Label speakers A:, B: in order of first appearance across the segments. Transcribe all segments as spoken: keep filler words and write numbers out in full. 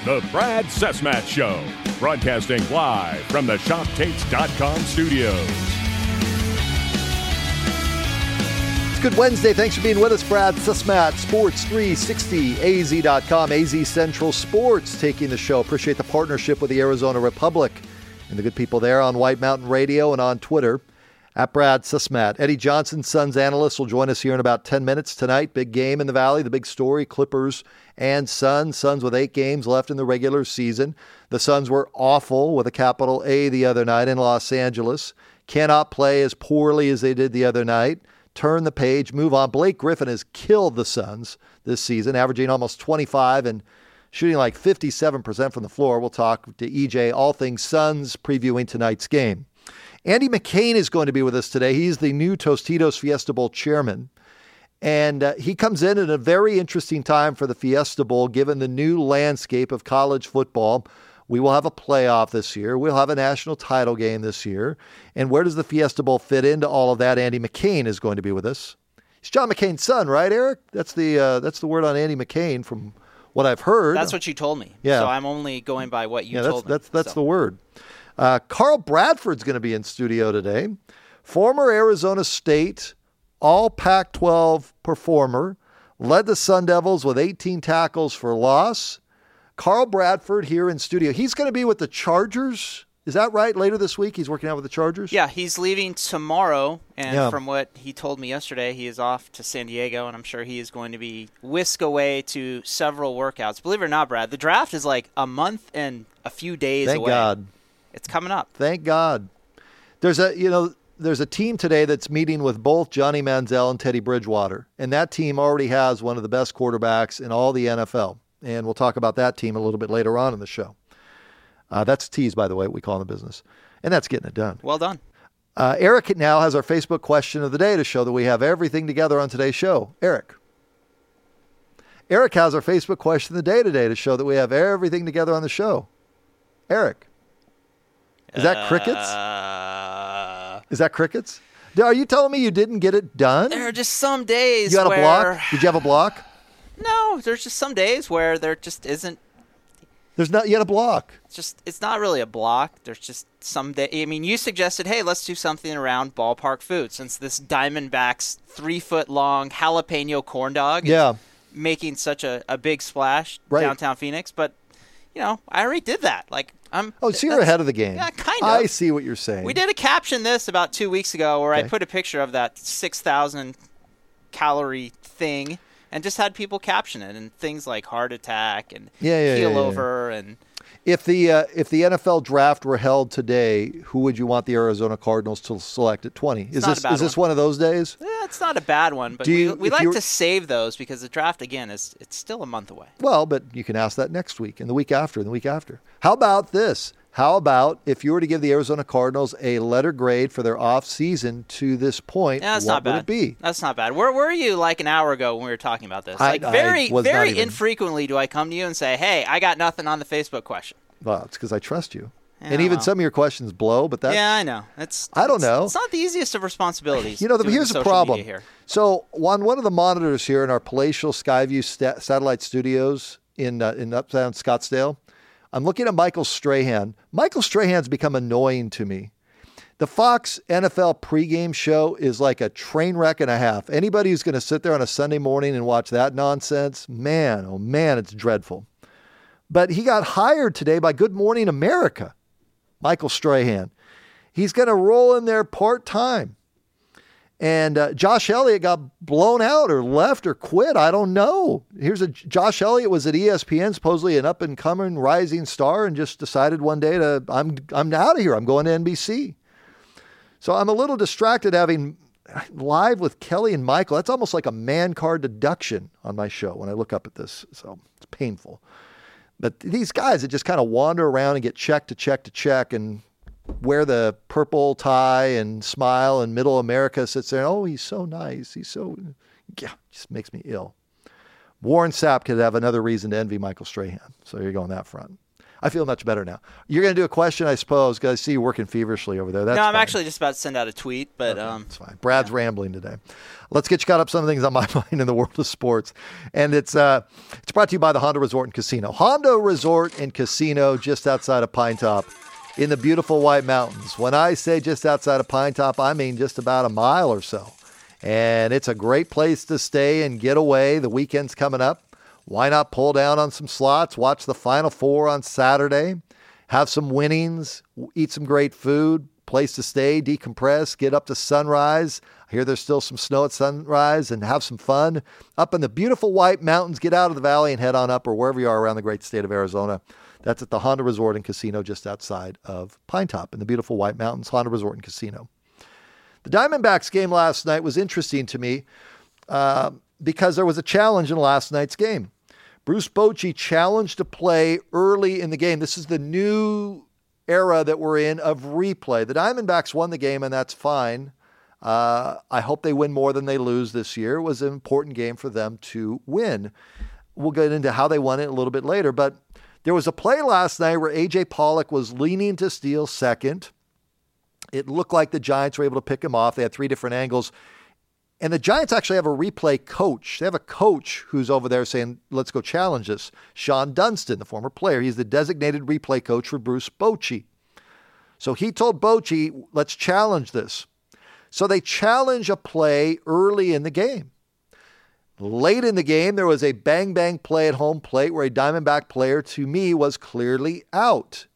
A: The Brad Cesmat Show, broadcasting live from the shop tapes dot com studios.
B: It's Good Wednesday. Thanks for being with us. Brad Cesmat, Sports three sixty, A Z dot com, A Z Central Sports taking the show. Appreciate the partnership with the Arizona Republic and the good people there on White Mountain Radio and on Twitter. At Brad Cesmat. Eddie Johnson, Suns analyst, will join us here in about ten minutes tonight. Big game in the Valley, the big story, Clippers and Suns. Suns with eight games left in the regular season. The Suns were awful with a capital A the other night in Los Angeles. Cannot play as poorly as they did the other night. Turn the page, move on. Blake Griffin has killed the Suns this season, averaging almost twenty-five and shooting like fifty-seven percent from the floor. We'll talk to E J, all things Suns, previewing tonight's game. Andy McCain is going to be with us today. He's the new Tostitos Fiesta Bowl chairman. And uh, he comes in at a very interesting time for the Fiesta Bowl, given the new landscape of college football. We will have a playoff this year. We'll have a national title game this year. And where does the Fiesta Bowl fit into all of that? Andy McCain is going to be with us. He's John McCain's son, right, Eric? That's the uh, that's the word on Andy McCain from what I've heard.
C: That's what you told me.
B: Yeah.
C: So I'm only going by what you
B: yeah,
C: told
B: that's, me. That's, that's
C: so.
B: the word. Uh, Carl Bradford's going to be in studio today. Former Arizona State all Pac twelve performer. Led the Sun Devils with eighteen tackles for loss. Carl Bradford here in studio. He's going to be with the Chargers. Is that right? Later this week, he's working out with the Chargers?
C: Yeah, he's leaving tomorrow. And
B: yeah.
C: from what he told me yesterday, he is off to San Diego, and I'm sure he is going to be whisked away to several workouts. Believe it or not, Brad, the draft is like a month and a few days
B: Thank
C: away.
B: Thank God.
C: It's coming up.
B: Thank God. There's a, you know, there's a team today that's meeting with both Johnny Manziel and Teddy Bridgewater. And that team already has one of the best quarterbacks in all the N F L. And we'll talk about that team a little bit later on in the show. Uh, that's tease, by the way, what we call in the business. And that's getting it done.
C: Well done.
B: Uh, Eric now has our Facebook question of the day to show that we have everything together on today's show. Eric. Eric has our Facebook question of the day today to show that we have everything together on the show. Eric. Is that crickets?
C: Uh,
B: Is that crickets? Are you telling me you didn't get it done?
C: There are just some days
B: You had
C: where...
B: a block? Did you have a block?
C: No, there's just some days where there just isn't...
B: There's not yet a block.
C: It's just, it's not really a block. There's just some day. I mean, you suggested, hey, let's do something around ballpark food, since this Diamondbacks three-foot-long jalapeno corn dog
B: yeah.
C: is making such a, a big splash
B: right.
C: downtown Phoenix. But, you know, I already did that. Like, I'm.
B: Oh, so you're ahead of the game.
C: Yeah, kind of.
B: I see what you're saying.
C: We did a caption this about two weeks ago where
B: okay.
C: I put a picture of that six thousand calorie thing and just had people caption it, and things like heart attack and
B: yeah, yeah,
C: keel
B: yeah, yeah.
C: over. And
B: if the uh, if the N F L draft were held today, who would you want the Arizona Cardinals to select at twenty? Is this is this one. one of those days?
C: Eh, it's not a bad one, but
B: you,
C: we, we like to save those because the draft, again, is it's still a month away.
B: Well, but you can ask that next week and the week after and the week after. How about this? How about if you were to give the Arizona Cardinals a letter grade for their off season to this point,
C: yeah, that's
B: what
C: not bad.
B: would it be?
C: That's not bad. Where were you like an hour ago when we were talking about this?
B: I,
C: Like very,
B: I
C: very
B: even...
C: infrequently do I come to you and say, hey, I got nothing on the Facebook question.
B: Well, it's because I trust you.
C: Yeah,
B: and even
C: well.
B: some of your questions blow, but that's...
C: Yeah, I know. It's,
B: I don't
C: it's,
B: know.
C: It's not the easiest of responsibilities.
B: You know, the, here's the problem.
C: Here.
B: So on one of the monitors here in our palatial Skyview sta- satellite studios in uh, in uptown Scottsdale, I'm looking at Michael Strahan. Michael Strahan's become annoying to me. The Fox N F L pregame show is like a train wreck and a half. Anybody who's going to sit there on a Sunday morning and watch that nonsense, man, oh man, it's dreadful. But he got hired today by Good Morning America, Michael Strahan. He's going to roll in there part-time. And uh, Josh Elliott got blown out or left or quit. I don't know. Here's a Josh Elliott was at E S P N, supposedly an up-and-coming rising star, and just decided one day to, I'm I'm out of here. I'm going to N B C. So I'm a little distracted having live with Kelly and Michael. That's almost like a man card deduction on my show when I look up at this. So it's painful. But these guys that just kind of wander around and get check to check to check and wear the purple tie and smile, and Middle America sits there. Oh, he's so nice. He's so, yeah, just makes me ill. Warren Sapp could have another reason to envy Michael Strahan. So you're going that front. I feel much better now. You're going to do a question, I suppose, because I see you working feverishly over there. That's
C: no, I'm
B: fine.
C: actually just about to send out a tweet, but
B: okay,
C: um,
B: it's fine. Brad's yeah. rambling today. Let's get you caught up some things on my mind in the world of sports, and it's uh, it's brought to you by the Honda Resort and Casino. Honda Resort and Casino, just outside of Pine Top, in the beautiful White Mountains. When I say just outside of Pine Top, I mean just about a mile or so, and it's a great place to stay and get away. The weekend's coming up. Why not pull down on some slots, watch the Final Four on Saturday, have some winnings, eat some great food, place to stay, decompress, get up to sunrise. I hear there's still some snow at sunrise, and have some fun up in the beautiful White Mountains. Get out of the valley and head on up, or wherever you are around the great state of Arizona. That's at the Honda Resort and Casino just outside of Pine Top in the beautiful White Mountains. Honda Resort and Casino. The Diamondbacks game last night was interesting to me uh, because there was a challenge in last night's game. Bruce Bochy challenged to play early in the game. This is the new era that we're in of replay. The Diamondbacks won the game, and that's fine. Uh, I hope they win more than they lose this year. It was an important game for them to win. We'll get into how they won it a little bit later, but there was a play last night where A J Pollock was leaning to steal second. It looked like the Giants were able to pick him off. They had three different angles. And the Giants actually have a replay coach. They have a coach who's over there saying, let's go challenge this. Sean Dunston, the former player. He's the designated replay coach for Bruce Bochy. So he told Bochy, let's challenge this. So they challenge a play early in the game. Late in the game, there was a bang-bang play at home plate where a Diamondback player, to me, was clearly out.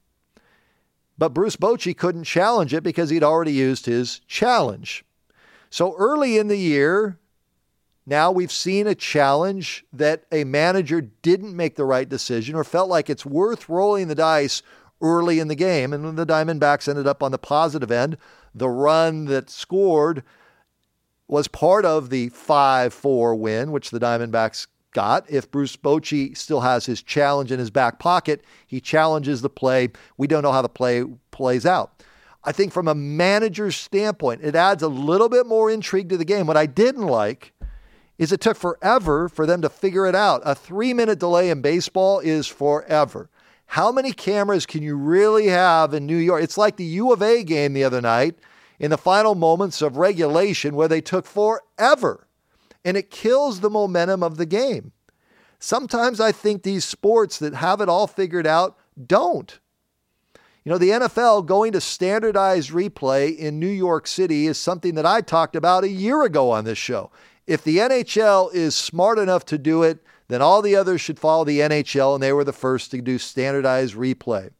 B: But Bruce Bochy couldn't challenge it because he'd already used his challenge. So early in the year, now we've seen a challenge that a manager didn't make the right decision or felt like it's worth rolling the dice early in the game. And when the Diamondbacks ended up on the positive end, the run that scored was part of the five four win, which the Diamondbacks got. If Bruce Bochy still has his challenge in his back pocket, he challenges the play. We don't know how the play plays out. I think from a manager's standpoint, it adds a little bit more intrigue to the game. What I didn't like is it took forever for them to figure it out. A three-minute delay in baseball is forever. How many cameras can you really have in New York? It's like the U of A game the other night in the final moments of regulation where they took forever, and it kills the momentum of the game. Sometimes I think these sports that have it all figured out don't. You know, the N F L going to standardized replay in New York City is something that I talked about a year ago on this show. If the N H L is smart enough to do it, then all the others should follow the N H L, and they were the first to do standardized replay.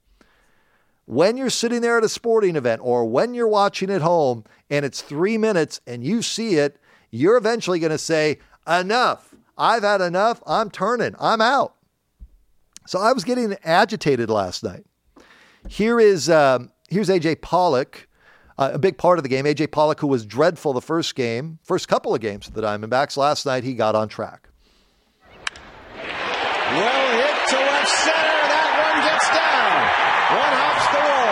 B: When you're sitting there at a sporting event or when you're watching at home and it's three minutes and you see it, you're eventually going to say, enough. I've had enough. I'm turning. I'm out. So I was getting agitated last night. Here is um, here's A J Pollock, uh, a big part of the game. A J Pollock, who was dreadful the first game, first couple of games of the Diamondbacks. Last night, he got on track.
D: Well hit to left center. That one gets down. One hops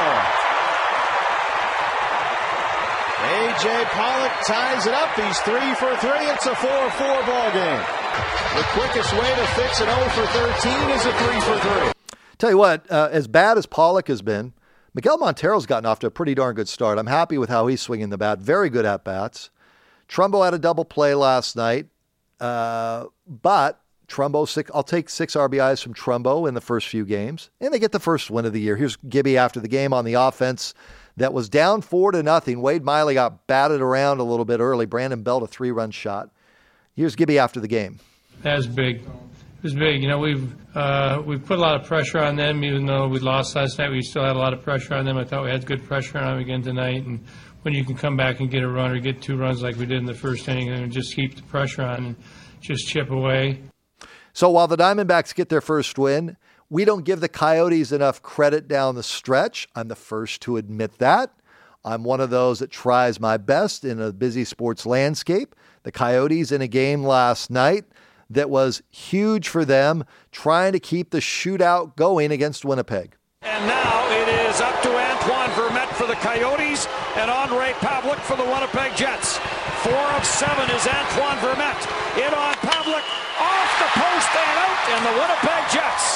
D: the wall. A J Pollock ties it up. He's three for three. It's a four four ball game. The quickest way to fix an oh for thirteen is a three for three.
B: Tell you what, uh, as bad as Pollock has been, Miguel Montero's gotten off to a pretty darn good start. I'm happy with how he's swinging the bat. Very good at-bats. Trumbo had a double play last night, uh, but Trumbo, six, I'll take six R B Is from Trumbo in the first few games, and they get the first win of the year. Here's Gibby after the game on the offense that was down four to nothing. Wade Miley got batted around a little bit early. Brandon Belt, a three-run shot. Here's Gibby after the game.
E: That was big. It was big. You know, we've uh, we've put a lot of pressure on them. Even though we lost last night, we still had a lot of pressure on them. I thought we had good pressure on them again tonight. And when you can come back and get a run or get two runs like we did in the first inning and just keep the pressure on and just chip away.
B: So while the Diamondbacks get their first win, we don't give the Coyotes enough credit down the stretch. I'm the first to admit that. I'm one of those that tries my best in a busy sports landscape. The Coyotes in a game last night that was huge for them, trying to keep the shootout going against Winnipeg.
F: And now it is up to Antoine Vermette for the Coyotes and Andre Pavlik for the Winnipeg Jets. Four of seven is Antoine Vermette. In on Pavlik, off the post and out, and the Winnipeg Jets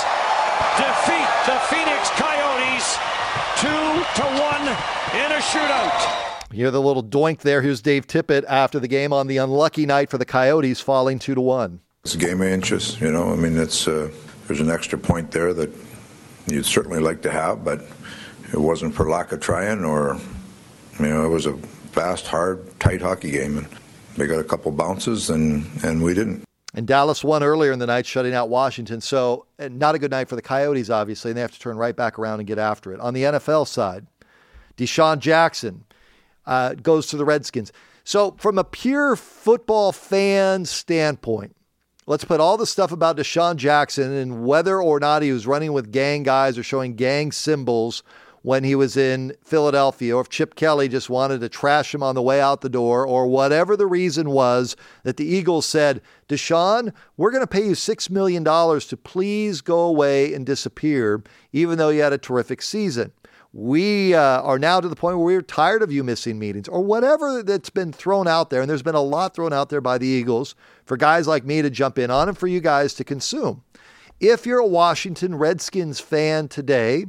F: defeat the Phoenix Coyotes two to one in a shootout.
B: You hear the little doink there. Here's Dave Tippett after the game on the unlucky night for the Coyotes, falling two to one.
G: It's a game of inches, you know. I mean, it's uh, there's an extra point there that you'd certainly like to have, but it wasn't for lack of trying, or you know, it was a fast, hard, tight hockey game, and they got a couple bounces, and and we didn't.
B: And Dallas won earlier in the night, shutting out Washington. So not a good night for the Coyotes, obviously, and they have to turn right back around and get after it. On the N F L side, Deshaun Jackson uh, goes to the Redskins. So from a pure football fan standpoint, let's put all the stuff about Deshaun Jackson and whether or not he was running with gang guys or showing gang symbols when he was in Philadelphia, or if Chip Kelly just wanted to trash him on the way out the door, or whatever the reason was that the Eagles said, Deshaun, we're going to pay you six million dollars to please go away and disappear, even though you had a terrific season. We uh, are now to the point where we're tired of you missing meetings, or whatever that's been thrown out there. And there's been a lot thrown out there by the Eagles for guys like me to jump in on and for you guys to consume. If you're a Washington Redskins fan today,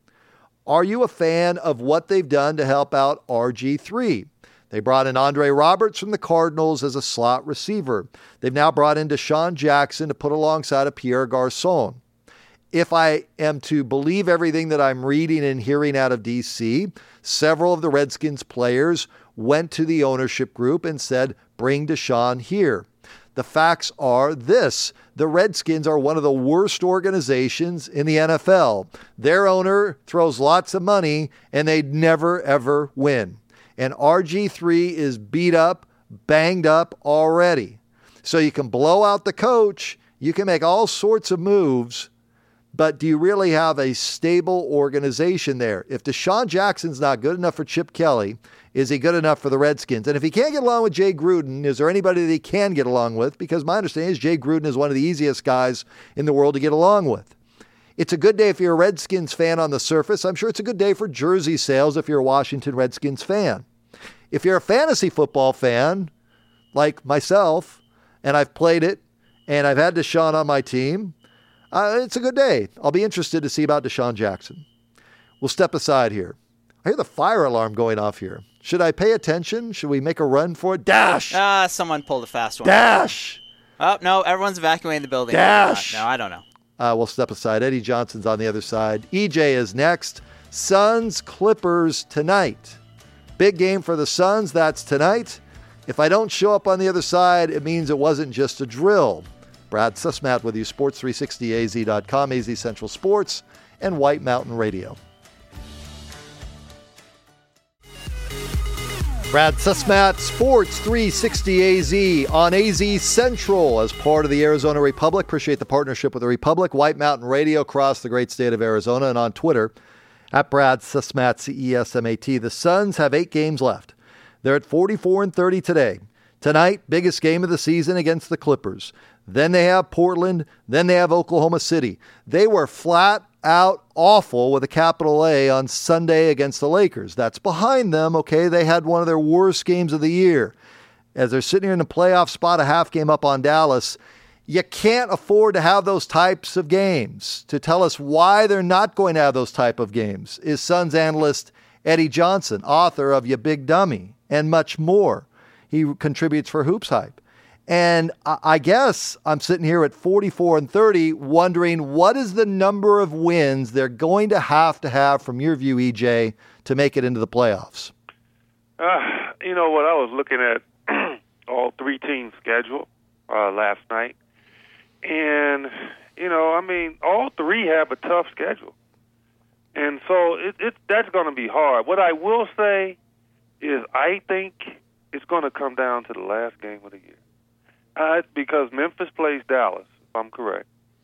B: are you a fan of what they've done to help out R G three? They brought in Andre Roberts from the Cardinals as a slot receiver. They've now brought in Deshaun Jackson to put alongside of Pierre Garçon. If I am to believe everything that I'm reading and hearing out of D C, several of the Redskins players went to the ownership group and said, bring Deshaun here. The facts are this. The Redskins are one of the worst organizations in the N F L. Their owner throws lots of money, and they'd never, ever win. And R G three is beat up, banged up already. So you can blow out the coach. You can make all sorts of moves. But do you really have a stable organization there? If Deshaun Jackson's not good enough for Chip Kelly, is he good enough for the Redskins? And if he can't get along with Jay Gruden, is there anybody that he can get along with? Because my understanding is Jay Gruden is one of the easiest guys in the world to get along with. It's a good day if you're a Redskins fan on the surface. I'm sure it's a good day for jersey sales if you're a Washington Redskins fan. If you're a fantasy football fan, like myself, and I've played it, and I've had Deshaun on my team, Uh, it's a good day. I'll be interested to see about Deshaun Jackson. We'll step aside here. I hear the fire alarm going off here. Should I pay attention? Should we make a run for it? Dash!
C: Ah, uh, someone pulled a fast one.
B: Dash!
C: Oh, no, everyone's evacuating the building.
B: Dash!
C: No, I don't know.
B: Uh, we'll step aside. Eddie Johnson's on the other side. E J is next. Suns Clippers tonight. Big game for the Suns. That's tonight. If I don't show up on the other side, it means it wasn't just a drill. Brad Sussmat with you, Sports three sixty A Z dot com, A Z Central Sports, and White Mountain Radio. Brad Sussmat, Sports three sixty A Z on A Z Central as part of the Arizona Republic. Appreciate the partnership with the Republic, White Mountain Radio across the great state of Arizona, and on Twitter at Brad Sussmat, C E S M A T. The Suns have eight games left. They're at forty-four and thirty today. Tonight, biggest game of the season against the Clippers. Then they have Portland. Then they have Oklahoma City. They were flat out awful with a capital A on Sunday against the Lakers. That's behind them, okay? They had one of their worst games of the year. As they're sitting here in a playoff spot, a half game up on Dallas, you can't afford to have those types of games. To tell us why they're not going to have those type of games is Suns analyst Eddie Johnson, author of You Big Dummy, and much more. He contributes for Hoops Hype. And I guess I'm sitting here at forty-four and thirty wondering what is the number of wins they're going to have to have, from your view, E J, to make it into the playoffs?
H: Uh, you know what? I was looking at all three teams' schedule uh, last night. And, you know, I mean, all three have a tough schedule. And so it, it, that's going to be hard. What I will say is I think it's going to come down to the last game of the year. Uh, because Memphis plays Dallas, if I'm correct.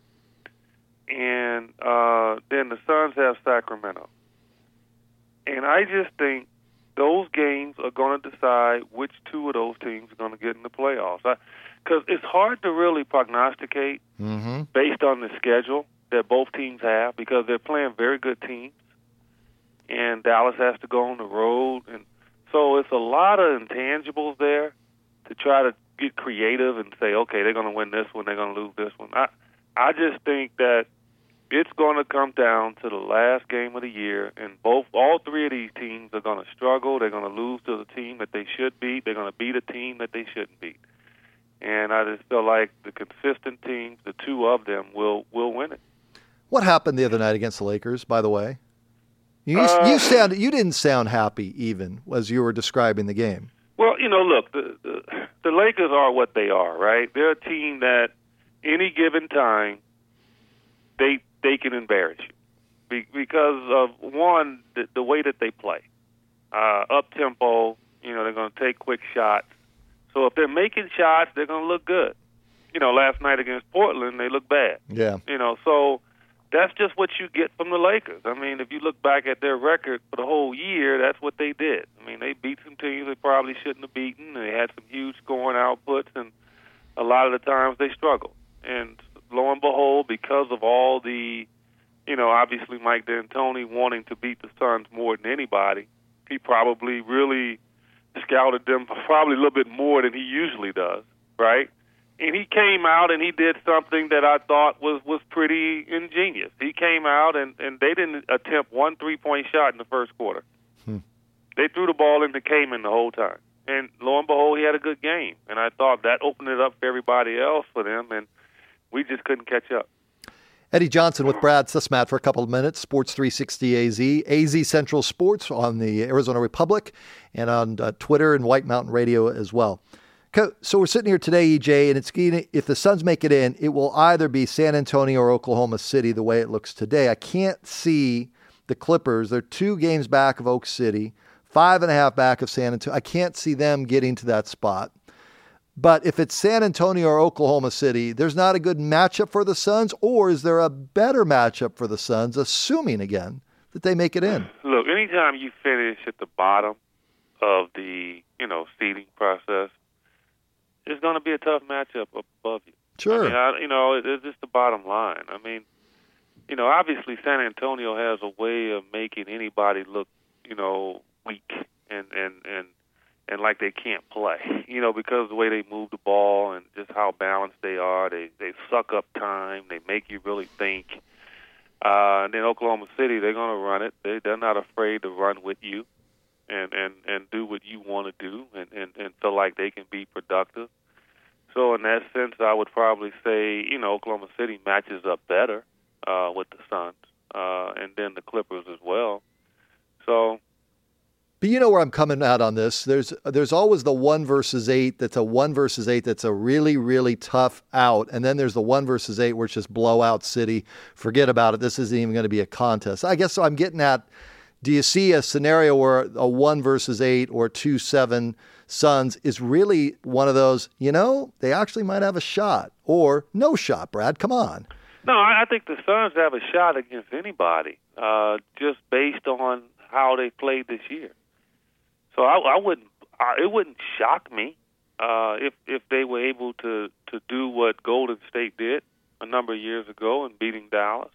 H: And uh, then the Suns have Sacramento. And I just think those games are going to decide which two of those teams are going to get in the playoffs. Because it's hard to really prognosticate mm-hmm. based on the schedule that both teams have, because they're playing very good teams. And Dallas has to go on the road. And so it's a lot of intangibles there to try to get creative and say, okay, they're going to win this one, they're going to lose this one. I, I just think that it's going to come down to the last game of the year, and both, all three of these teams are going to struggle. They're going to lose to the team that they should beat. They're going to beat a team that they shouldn't beat. And I just feel like the consistent teams, the two of them, will will win it.
B: What happened the other night against the Lakers, by the way? You
H: Uh,
B: you sound you didn't sound happy even as you were describing the game.
H: Well, you know, look, the, the the Lakers are what they are, right? They're a team that any given time they they can embarrass you Be, because of one the, the way that they play, uh, up tempo. You know, they're going to take quick shots. So if they're making shots, they're going to look good. You know, last night against Portland, they looked bad.
B: Yeah.
H: You know, so that's just what you get from the Lakers. I mean, if you look back at their record for the whole year, that's what they did. I mean, they beat some teams they probably shouldn't have beaten. They had some huge scoring outputs, and a lot of the times they struggled. And lo and behold, because of all the, you know, obviously Mike D'Antoni wanting to beat the Suns more than anybody, he probably really scouted them probably a little bit more than he usually does, right? And he came out and he did something that I thought was, was pretty ingenious. He came out and, and they didn't attempt one three-point shot in the first quarter.
B: Hmm.
H: They threw the ball into Kaman the whole time. And lo and behold, he had a good game. And I thought that opened it up for everybody else for them, and we just couldn't catch up.
B: Eddie Johnson with Brad Susmat for a couple of minutes. Sports three sixty A Z, A Z Central Sports on the Arizona Republic, and on uh, Twitter and White Mountain Radio as well. So we're sitting here today, E J, and it's if the Suns make it in, it will either be San Antonio or Oklahoma City the way it looks today. I can't see the Clippers. They're two games back of Oak City, five and a half back of San Antonio. I can't see them getting to that spot. But if it's San Antonio or Oklahoma City, there's not a good matchup for the Suns, or is there a better matchup for the Suns, assuming, again, that they make it in?
H: Look, anytime you finish at the bottom of the, you know, seeding process, it's going to be a tough matchup above you.
B: Sure.
H: I mean, I, you know, it, it's just the bottom line. I mean, you know, obviously San Antonio has a way of making anybody look, you know, weak and, and, and, and like they can't play, you know, because of the way they move the ball and just how balanced they are. They they suck up time. They make you really think. Uh, and then Oklahoma City, they're going to run it. They, they're not afraid to run with you and, and, and do what you want to do and, and, and feel like they can be productive. So in that sense, I would probably say, you know, Oklahoma City matches up better uh, with the Suns uh, and then the Clippers as well. So...
B: But you know where I'm coming at on this. There's there's always the one versus eight that's a one versus eight that's a really, really tough out. And then there's the one versus eight where it's just blowout city. Forget about it. This isn't even going to be a contest. I guess so I'm getting at, do you see a scenario where a one versus eight or two seven Suns is really one of those, you know, they actually might have a shot, or no shot, Brad? Come on.
H: No, I think the Suns have a shot against anybody, uh, just based on how they played this year. So I, I wouldn't. I, it wouldn't shock me uh, if if they were able to, to do what Golden State did a number of years ago in beating Dallas.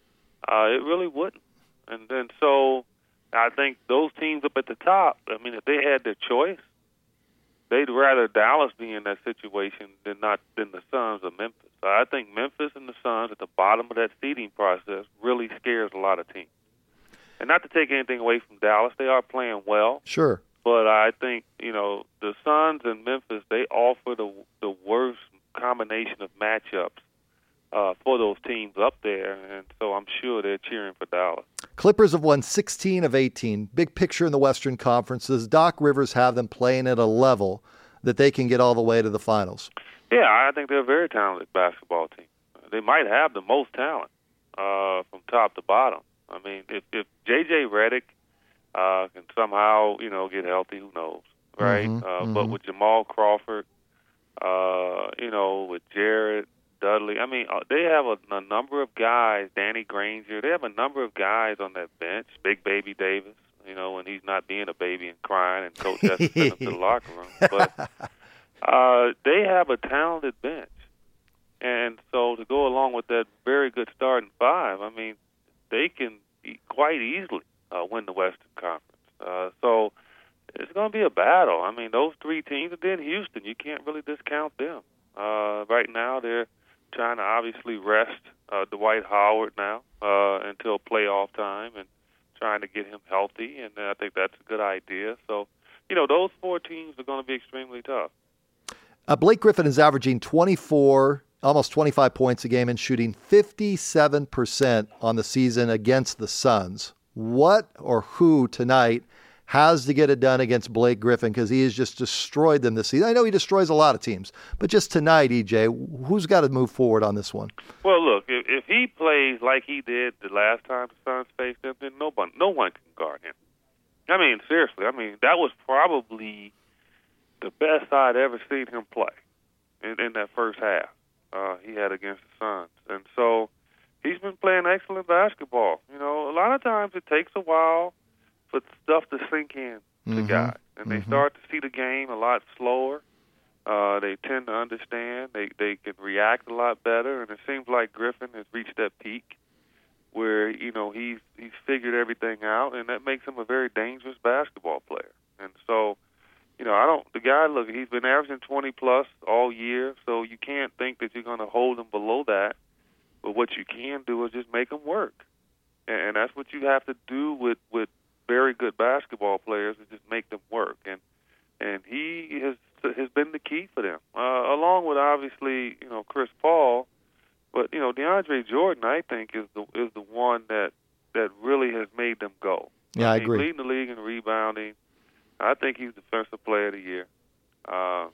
H: Uh, it really wouldn't. And then so I think those teams up at the top. I mean, if they had their choice, they'd rather Dallas be in that situation than not than the Suns or Memphis. So I think Memphis and the Suns at the bottom of that seeding process really scares a lot of teams. And not to take anything away from Dallas, they are playing well.
B: Sure.
H: But I think, you know, the Suns and Memphis, they offer the the worst combination of matchups uh, for those teams up there. And so I'm sure they're cheering for Dallas.
B: Clippers have won sixteen of eighteen. Big picture in the Western Conference. Does Doc Rivers have them playing at a level that they can get all the way to the finals?
H: Yeah, I think they're a very talented basketball team. They might have the most talent uh, from top to bottom. I mean, if, if J J Redick uh, can somehow, you know, get healthy, who knows, right?
B: Mm-hmm,
H: uh,
B: mm-hmm.
H: But with Jamal Crawford, uh, you know, with Jared Dudley, I mean, uh, they have a, a number of guys, Danny Granger, they have a number of guys on that bench, Big Baby Davis, you know, when he's not being a baby and crying and coach has to send him to the locker room. But uh, they have a talented bench. And so to go along with that very good starting five, I mean, they can quite easily uh, win the Western Conference. Uh, so it's going to be a battle. I mean, those three teams, and then Houston, you can't really discount them. Uh, right now, they're trying to obviously rest uh, Dwight Howard now uh, until playoff time and trying to get him healthy, and I think that's a good idea. So, you know, those four teams are going to be extremely tough.
B: Uh, Blake Griffin is averaging twenty-four, almost twenty-five points a game and shooting fifty-seven percent on the season against the Suns. What or who tonight has to get it done against Blake Griffin, because he has just destroyed them this season? I know he destroys a lot of teams, but just tonight, E J, who's got to move forward on this one?
H: Well, look, if, if he plays like he did the last time the Suns faced him, then no one, no one can guard him. I mean, seriously, I mean, that was probably the best I'd ever seen him play in, in that first half uh, he had against the Suns. And so he's been playing excellent basketball. You know, a lot of times it takes a while for stuff to sink in to
B: Mm-hmm.
H: guys, and they
B: Mm-hmm.
H: start to see the game a lot slower. Uh, they tend to understand. They they can react a lot better, and it seems like Griffin has reached that peak where, you know, he's he's figured everything out, and that makes him a very dangerous basketball player. And so, you know, I don't. The guy, look, he's been averaging twenty plus all year, so you can't think that you're going to hold him below that. But what you can do is just make him work, and, and that's what you have to do with with very good basketball players, is just make them work. And and he has has been the key for them, uh, along with obviously, you know, Chris Paul. But, you know, DeAndre Jordan, I think, is the is the one that that really has made them go.
B: Yeah, I
H: mean,
B: agree.
H: He's leading the league in rebounding. I think he's Defensive Player of the Year. Uh,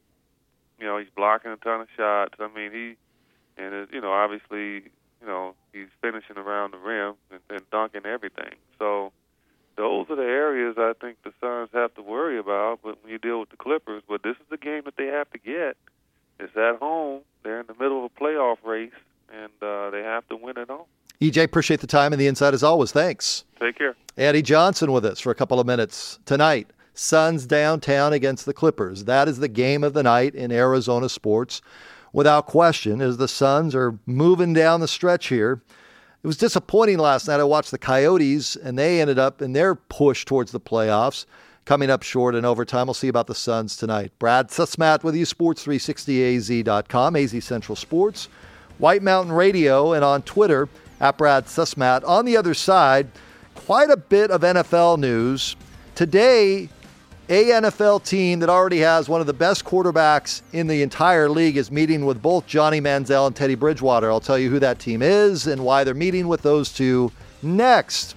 H: you know, he's blocking a ton of shots. I mean, he and it, you know, obviously, you know, he's finishing around the rim and, and dunking everything. So those are the areas I think the Suns have to worry about. But when you deal with the Clippers, but this is the game that they have to get. It's at home. They're in the middle of a playoff race, and uh, they have to win it all.
B: E J, appreciate the time and the insight as always. Thanks.
H: Take care.
B: Eddie Johnson with us for a couple of minutes tonight. Suns downtown against the Clippers. That is the game of the night in Arizona sports, without question, as the Suns are moving down the stretch here. It was disappointing last night. I watched the Coyotes, and they ended up in their push towards the playoffs, coming up short in overtime. We'll see about the Suns tonight. Brad Sussmat with you, sports three sixty A Z dot com, A Z Central Sports, White Mountain Radio, and on Twitter, at Brad Sussmat. On the other side, quite a bit of N F L news. Today, a N F L team that already has one of the best quarterbacks in the entire league is meeting with both Johnny Manziel and Teddy Bridgewater. I'll tell you who that team is and why they're meeting with those two next.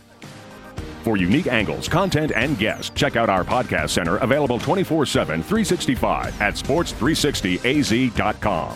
A: For unique angles, content, and guests, check out our podcast center, available twenty-four seven, three sixty-five at sports three sixty A Z dot com.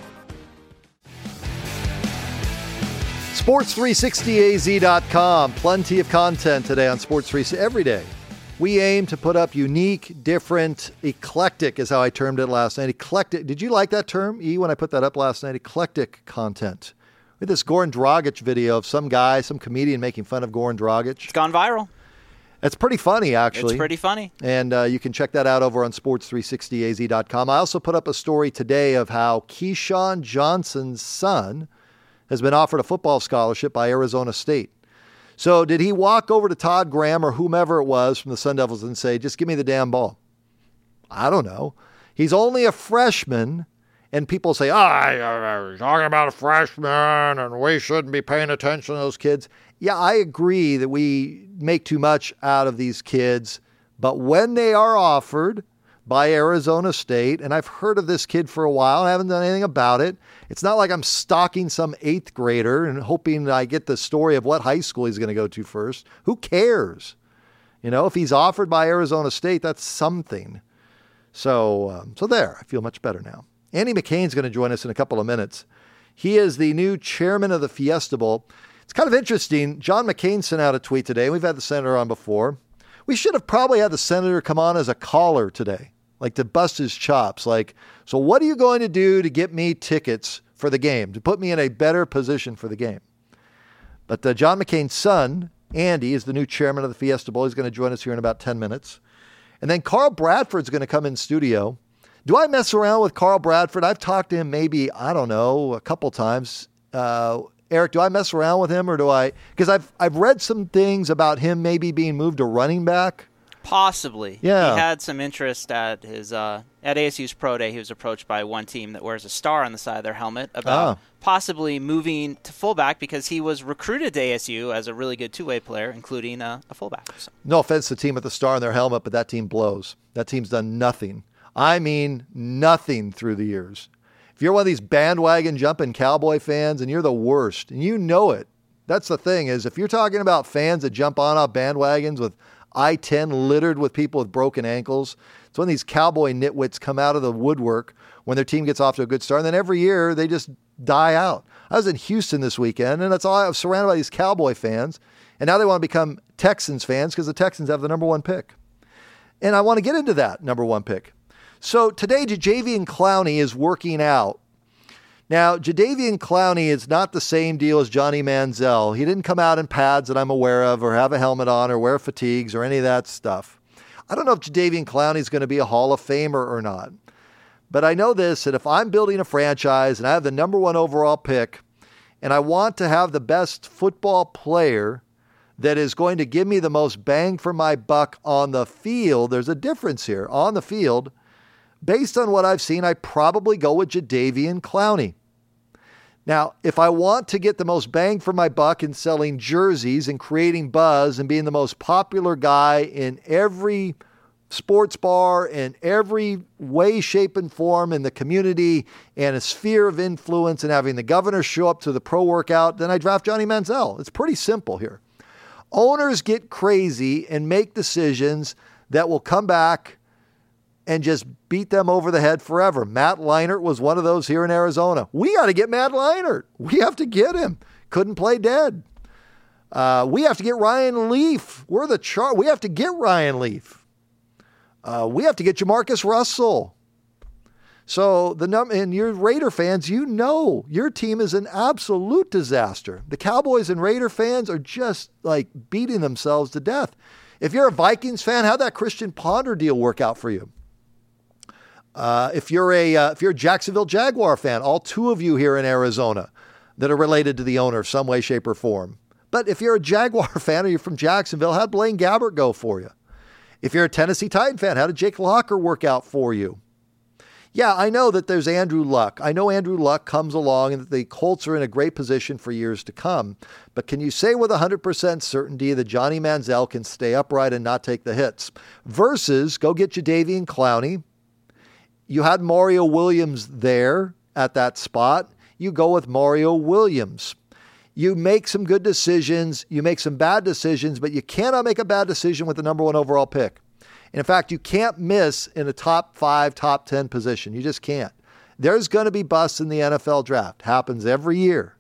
B: sports three sixty A Z dot com. Plenty of content today on Sports three sixty every day. We aim to put up unique, different, eclectic is how I termed it last night. Eclectic. Did you like that term, E, when I put that up last night? Eclectic content. With this Goran Dragic video of some guy, some comedian making fun of Goran Dragic.
C: It's gone viral.
B: It's pretty funny, actually.
C: It's pretty funny.
B: And uh, you can check that out over on sports three sixty A Z dot com. I also put up a story today of how Keyshawn Johnson's son has been offered a football scholarship by Arizona State. So did he walk over to Todd Graham or whomever it was from the Sun Devils and say, just give me the damn ball? I don't know. He's only a freshman. And people say, ah, oh, you're talking about a freshman and we shouldn't be paying attention to those kids. Yeah, I agree that we make too much out of these kids. But when they are offered by Arizona State, and I've heard of this kid for a while, I haven't done anything about it. It's not like I'm stalking some eighth grader and hoping I get the story of what high school he's going to go to first. Who cares? You know, if he's offered by Arizona State, that's something. So, um, so there, I feel much better now. Andy McCain's going to join us in a couple of minutes. He is the new chairman of the Fiesta Bowl. It's kind of interesting. John McCain sent out a tweet today. We've had the senator on before. We should have probably had the senator come on as a caller today, like to bust his chops. Like, so what are you going to do to get me tickets for the game, to put me in a better position for the game? But uh, John McCain's son, Andy, is the new chairman of the Fiesta Bowl. He's going to join us here in about ten minutes. And then Carl Bradford's going to come in studio. Do I mess around with Carl Bradford? I've talked to him maybe, I don't know, a couple times. Uh, Eric, do I mess around with him or do I? Because I've I've read some things about him maybe being moved to running back.
C: Possibly.
B: Yeah.
C: He had some interest at his uh, at A S U's Pro Day. He was approached by one team that wears a star on the side of their helmet about
B: oh.
C: possibly moving to fullback because he was recruited to A S U as a really good two-way player, including uh, a fullback. So.
B: No offense to the team with the star on their helmet, but that team blows. That team's done nothing. I mean nothing through the years. If you're one of these bandwagon jumping Cowboy fans and you're the worst, and you know it, that's the thing is if you're talking about fans that jump on off bandwagons with I ten littered with people with broken ankles. It's when these Cowboy nitwits come out of the woodwork when their team gets off to a good start. And then every year they just die out. I was in Houston this weekend, and that's all I was surrounded by these Cowboy fans. And now they want to become Texans fans because the Texans have the number one pick. And I want to get into that number one pick. So today, Jadeveon Clowney is working out. Now, Jadeveon Clowney is not the same deal as Johnny Manziel. He didn't come out in pads that I'm aware of or have a helmet on or wear fatigues or any of that stuff. I don't know if Jadeveon Clowney is going to be a Hall of Famer or not. But I know this, that if I'm building a franchise and I have the number one overall pick and I want to have the best football player that is going to give me the most bang for my buck on the field, there's a difference here. On the field, based on what I've seen, I probably go with Jadeveon Clowney. Now, if I want to get the most bang for my buck in selling jerseys and creating buzz and being the most popular guy in every sports bar in every way, shape, and form in the community and a sphere of influence and having the governor show up to the pro workout, then I draft Johnny Manziel. It's pretty simple here. Owners get crazy and make decisions that will come back and just beat them over the head forever. Matt Leinart was one of those here in Arizona. We got to get Matt Leinart. We have to get him. Couldn't play dead. Uh, we have to get Ryan Leaf. We're the char. We have to get Ryan Leaf. Uh, we have to get Jamarcus Russell. So the num and you're Raider fans, you know your team is an absolute disaster. The Cowboys and Raider fans are just like beating themselves to death. If you're a Vikings fan, how'd that Christian Ponder deal work out for you? Uh, if you're a uh, if you're a Jacksonville Jaguar fan, all two of you here in Arizona that are related to the owner some way, shape, or form. But if you're a Jaguar fan or you're from Jacksonville, how'd Blaine Gabbert go for you? If you're a Tennessee Titan fan, how did Jake Locker work out for you? Yeah, I know that there's Andrew Luck. I know Andrew Luck comes along and that the Colts are in a great position for years to come. But can you say with one hundred percent certainty that Johnny Manziel can stay upright and not take the hits? Versus, go get Jadeveon Clowney. You had Mario Williams there at that spot. You go with Mario Williams. You make some good decisions. You make some bad decisions, but you cannot make a bad decision with the number one overall pick. And in fact, you can't miss in a top five, top ten position. You just can't. There's going to be busts in the N F L draft. Happens every year.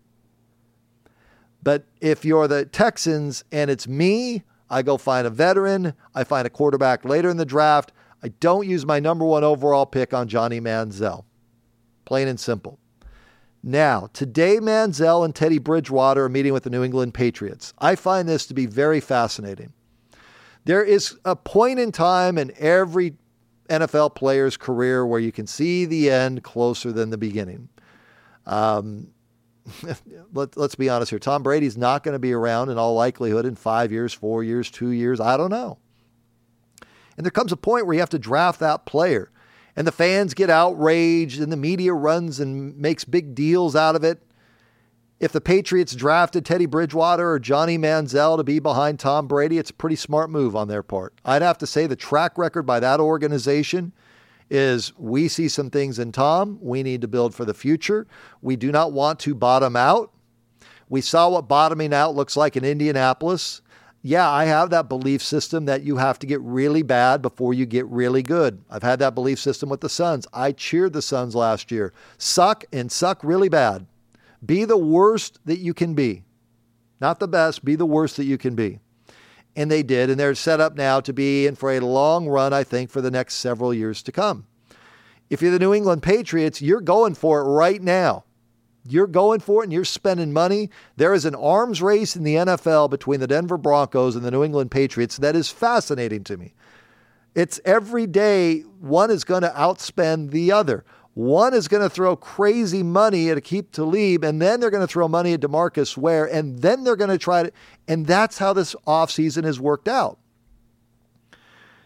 B: But if you're the Texans and it's me, I go find a veteran. I find a quarterback later in the draft. I don't use my number one overall pick on Johnny Manziel. Plain and simple. Now, today Manziel and Teddy Bridgewater are meeting with the New England Patriots. I find this to be very fascinating. There is a point in time in every N F L player's career where you can see the end closer than the beginning. Um, let, let's be honest here. Tom Brady's not going to be around in all likelihood in five years, four years, two years. I don't know. And there comes a point where you have to draft that player. And the fans get outraged and the media runs and makes big deals out of it. If the Patriots drafted Teddy Bridgewater or Johnny Manziel to be behind Tom Brady, it's a pretty smart move on their part. I'd have to say the track record by that organization is we see some things in Tom. We need to build for the future. We do not want to bottom out. We saw what bottoming out looks like in Indianapolis. Yeah, I have that belief system that you have to get really bad before you get really good. I've had that belief system with the Suns. I cheered the Suns last year. Suck and suck really bad. Be the worst that you can be. Not the best, be the worst that you can be. And they did, and they're set up now to be in for a long run, I think, for the next several years to come. If you're the New England Patriots, you're going for it right now. You're going for it and you're spending money. There is an arms race in the N F L between the Denver Broncos and the New England Patriots that is fascinating to me. It's every day one is going to outspend the other. One is going to throw crazy money at Aqib Talib, and then they're going to throw money at DeMarcus Ware, and then they're going to try to, and that's how this offseason has worked out.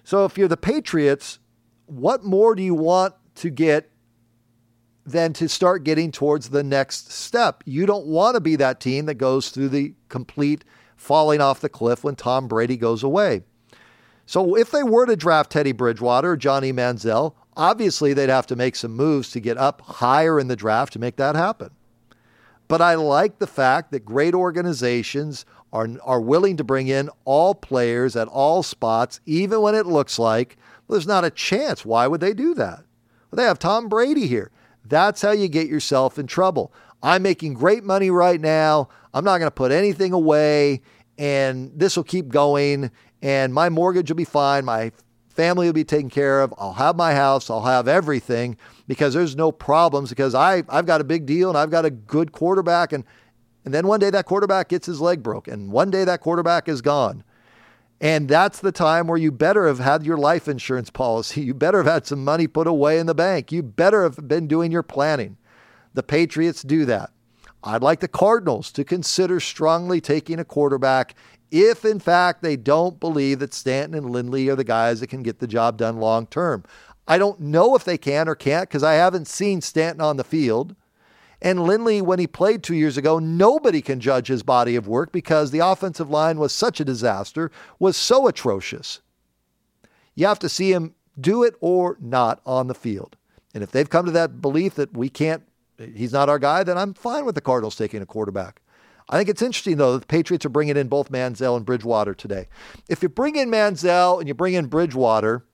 B: So if you're the Patriots, what more do you want to get than to start getting towards the next step? You don't want to be that team that goes through the complete falling off the cliff when Tom Brady goes away. So if they were to draft Teddy Bridgewater or Johnny Manziel, obviously they'd have to make some moves to get up higher in the draft to make that happen. But I like the fact that great organizations are, are willing to bring in all players at all spots, even when it looks like well, there's not a chance. Why would they do that? Well, they have Tom Brady here. That's how you get yourself in trouble. I'm making great money right now. I'm not going to put anything away, and this will keep going, and my mortgage will be fine. My family will be taken care of. I'll have my house. I'll have everything because there's no problems because I, I've got a big deal and I've got a good quarterback. And, and then one day that quarterback gets his leg broken, and one day that quarterback is gone. And that's the time where you better have had your life insurance policy. You better have had some money put away in the bank. You better have been doing your planning. The Patriots do that. I'd like the Cardinals to consider strongly taking a quarterback if, in fact, they don't believe that Stanton and Lindley are the guys that can get the job done long term. I don't know if they can or can't because I haven't seen Stanton on the field. And Lindley, when he played two years ago, nobody can judge his body of work because the offensive line was such a disaster, was so atrocious. You have to see him do it or not on the field. And if they've come to that belief that we can't, he's not our guy, then I'm fine with the Cardinals taking a quarterback. I think it's interesting, though, that the Patriots are bringing in both Manziel and Bridgewater today. If you bring in Manziel and you bring in Bridgewater,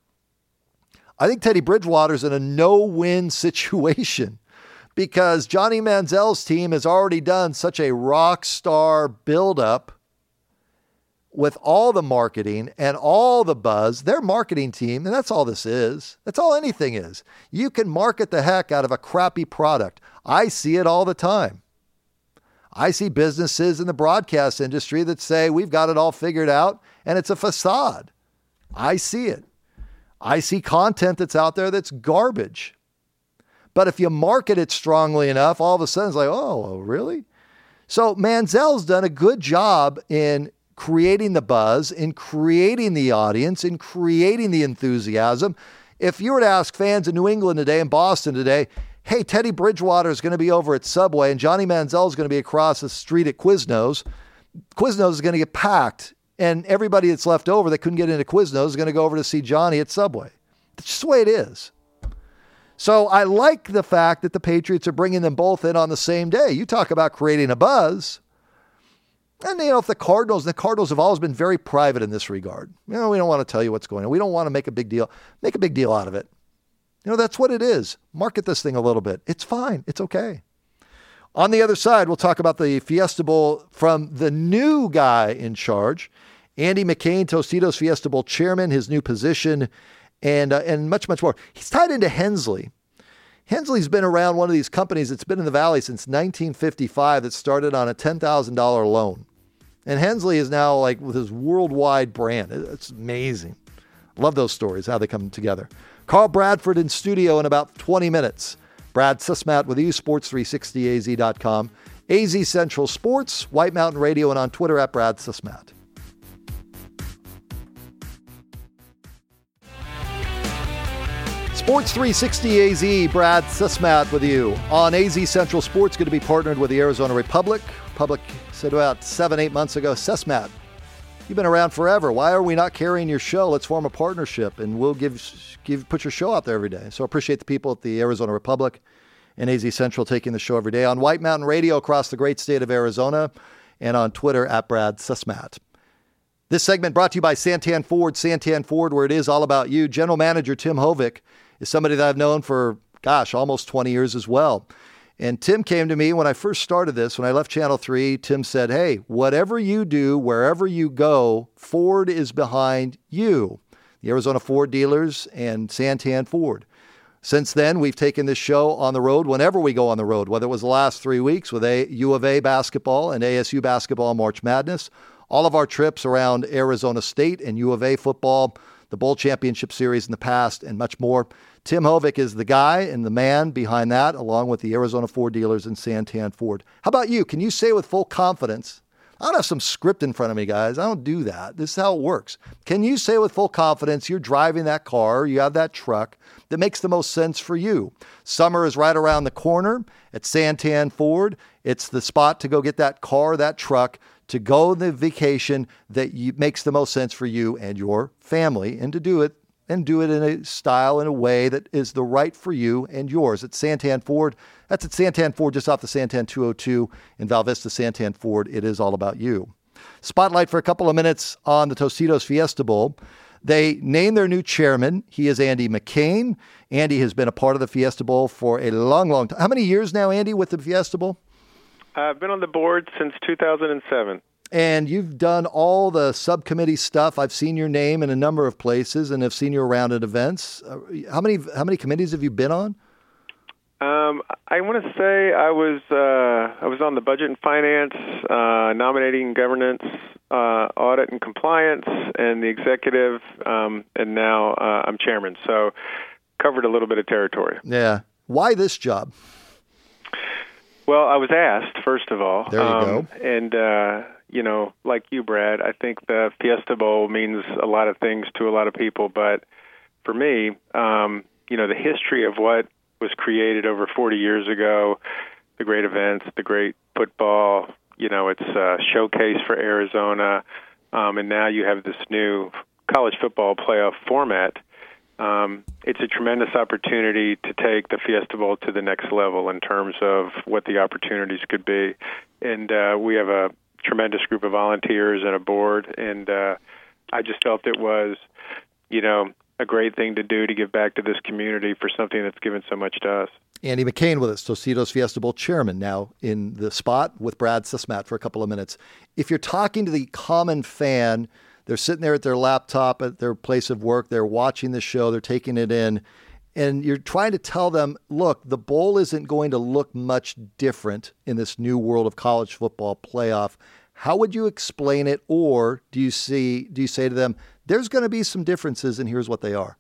B: I think Teddy Bridgewater's in a no-win situation because Johnny Manziel's team has already done such a rock star buildup with all the marketing and all the buzz. Their marketing team, and that's all this is. That's all anything is. You can market the heck out of a crappy product. I see it all the time. I see businesses in the broadcast industry that say we've got it all figured out and it's a facade. I see it. I see content that's out there that's garbage. But if you market it strongly enough, all of a sudden it's like, oh, really? So Manziel's done a good job in creating the buzz, in creating the audience, in creating the enthusiasm. If you were to ask fans in New England today and Boston today, hey, Teddy Bridgewater is going to be over at Subway and Johnny Manziel is going to be across the street at Quiznos, Quiznos is going to get packed, and everybody that's left over that couldn't get into Quiznos is going to go over to see Johnny at Subway. That's just the way it is. So I like the fact that the Patriots are bringing them both in on the same day. You talk about creating a buzz. And, you know, if the Cardinals, the Cardinals have always been very private in this regard. You know, we don't want to tell you what's going on. We don't want to make a big deal. Make a big deal out of it. You know, that's what it is. Market this thing a little bit. It's fine. It's okay. On the other side, we'll talk about the Fiesta Bowl from the new guy in charge, Andy McCain, Tostitos Fiesta Bowl chairman, his new position, and uh, and much, much more. He's tied into Hensley. Hensley's been around one of these companies that's been in the Valley since nineteen fifty-five that started on a ten thousand dollars loan. And Hensley is now like with his worldwide brand. It's amazing. Love those stories, how they come together. Carl Bradford in studio in about twenty minutes. Brad Sussmat with you, sports three sixty A Z dot com. A Z Central Sports, White Mountain Radio, and on Twitter at Brad Sussmat. Sports three sixty A Z, Brad Sussmat with you. On A Z Central Sports, going to be partnered with the Arizona Republic. Republic said about seven, eight months ago, Sussmat, you've been around forever. Why are we not carrying your show? Let's form a partnership, and we'll give, give put your show out there every day. So I appreciate the people at the Arizona Republic and A Z Central taking the show every day on White Mountain Radio across the great state of Arizona and on Twitter at Brad Sussmat. This segment brought to you by Santan Ford. Santan Ford, where it is all about you. General Manager Tim Hovick is somebody that I've known for, gosh, almost twenty years as well. And Tim came to me when I first started this, when I left Channel three. Tim said, hey, whatever you do, wherever you go, Ford is behind you. The Arizona Ford dealers and Santan Ford. Since then, we've taken this show on the road whenever we go on the road, whether it was the last three weeks with a U of A basketball and A S U basketball March Madness, all of our trips around Arizona State and U of A football, the Bowl Championship Series in the past, and much more. Tim Hovick is the guy and the man behind that, along with the Arizona Ford dealers and Santan Ford. How about you? Can you say with full confidence, I don't have some script in front of me, guys. I don't do that. This is how it works. Can you say with full confidence you're driving that car, you have that truck that makes the most sense for you? Summer is right around the corner at Santan Ford. It's the spot to go get that car, that truck, to go on the vacation that you, makes the most sense for you and your family, and to do it and do it in a style, in a way that is the right for you and yours. At Santan Ford, that's at Santan Ford, just off the Santan two oh two in Val Vista. Santan Ford, it is all about you. Spotlight for a couple of minutes on the Tostitos Fiesta Bowl. They named their new chairman. He is Andy McCain. Andy has been a part of the Fiesta Bowl for a long, long time. How many years now, Andy, with the Fiesta Bowl?
I: I've been on the board since two thousand seven.
B: And you've done all the subcommittee stuff. I've seen your name in a number of places and have seen you around at events. Uh, how many how many committees have you been on?
I: Um, I want to say I was uh, I was on the budget and finance, uh, nominating governance, uh, audit and compliance, and the executive, um, and now uh, I'm chairman. So covered a little bit of territory.
B: Yeah. Why this job?
I: Well, I was asked, first of all.
B: There you
I: um,
B: go.
I: And, uh, you know, like you, Brad, I think the Fiesta Bowl means a lot of things to a lot of people. But for me, um, you know, the history of what was created over forty years ago, the great events, the great football, you know, it's a showcase for Arizona. Um, and now you have this new college football playoff format. Um, it's a tremendous opportunity to take the Fiesta Bowl to the next level in terms of what the opportunities could be. And uh, we have a tremendous group of volunteers and a board, and uh, I just felt it was, you know, a great thing to do to give back to this community for something that's given so much to us.
B: Andy McCain with us, Tostitos Fiesta Bowl chairman, now in the spot with Brad Sismat for a couple of minutes. If you're talking to the common fan, they're sitting there at their laptop at their place of work, they're watching the show, they're taking it in, and you're trying to tell them, look, the bowl isn't going to look much different in this new world of college football playoff. How would you explain it? Or do you see, do you say to them, there's going to be some differences and here's what they are?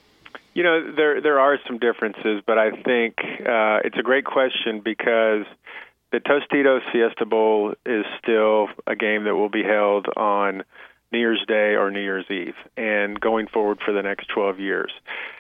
I: You know, there there are some differences, but I think uh, it's a great question because the Tostitos Fiesta Bowl is still a game that will be held on New Year's Day or New Year's Eve, and going forward for the next twelve years.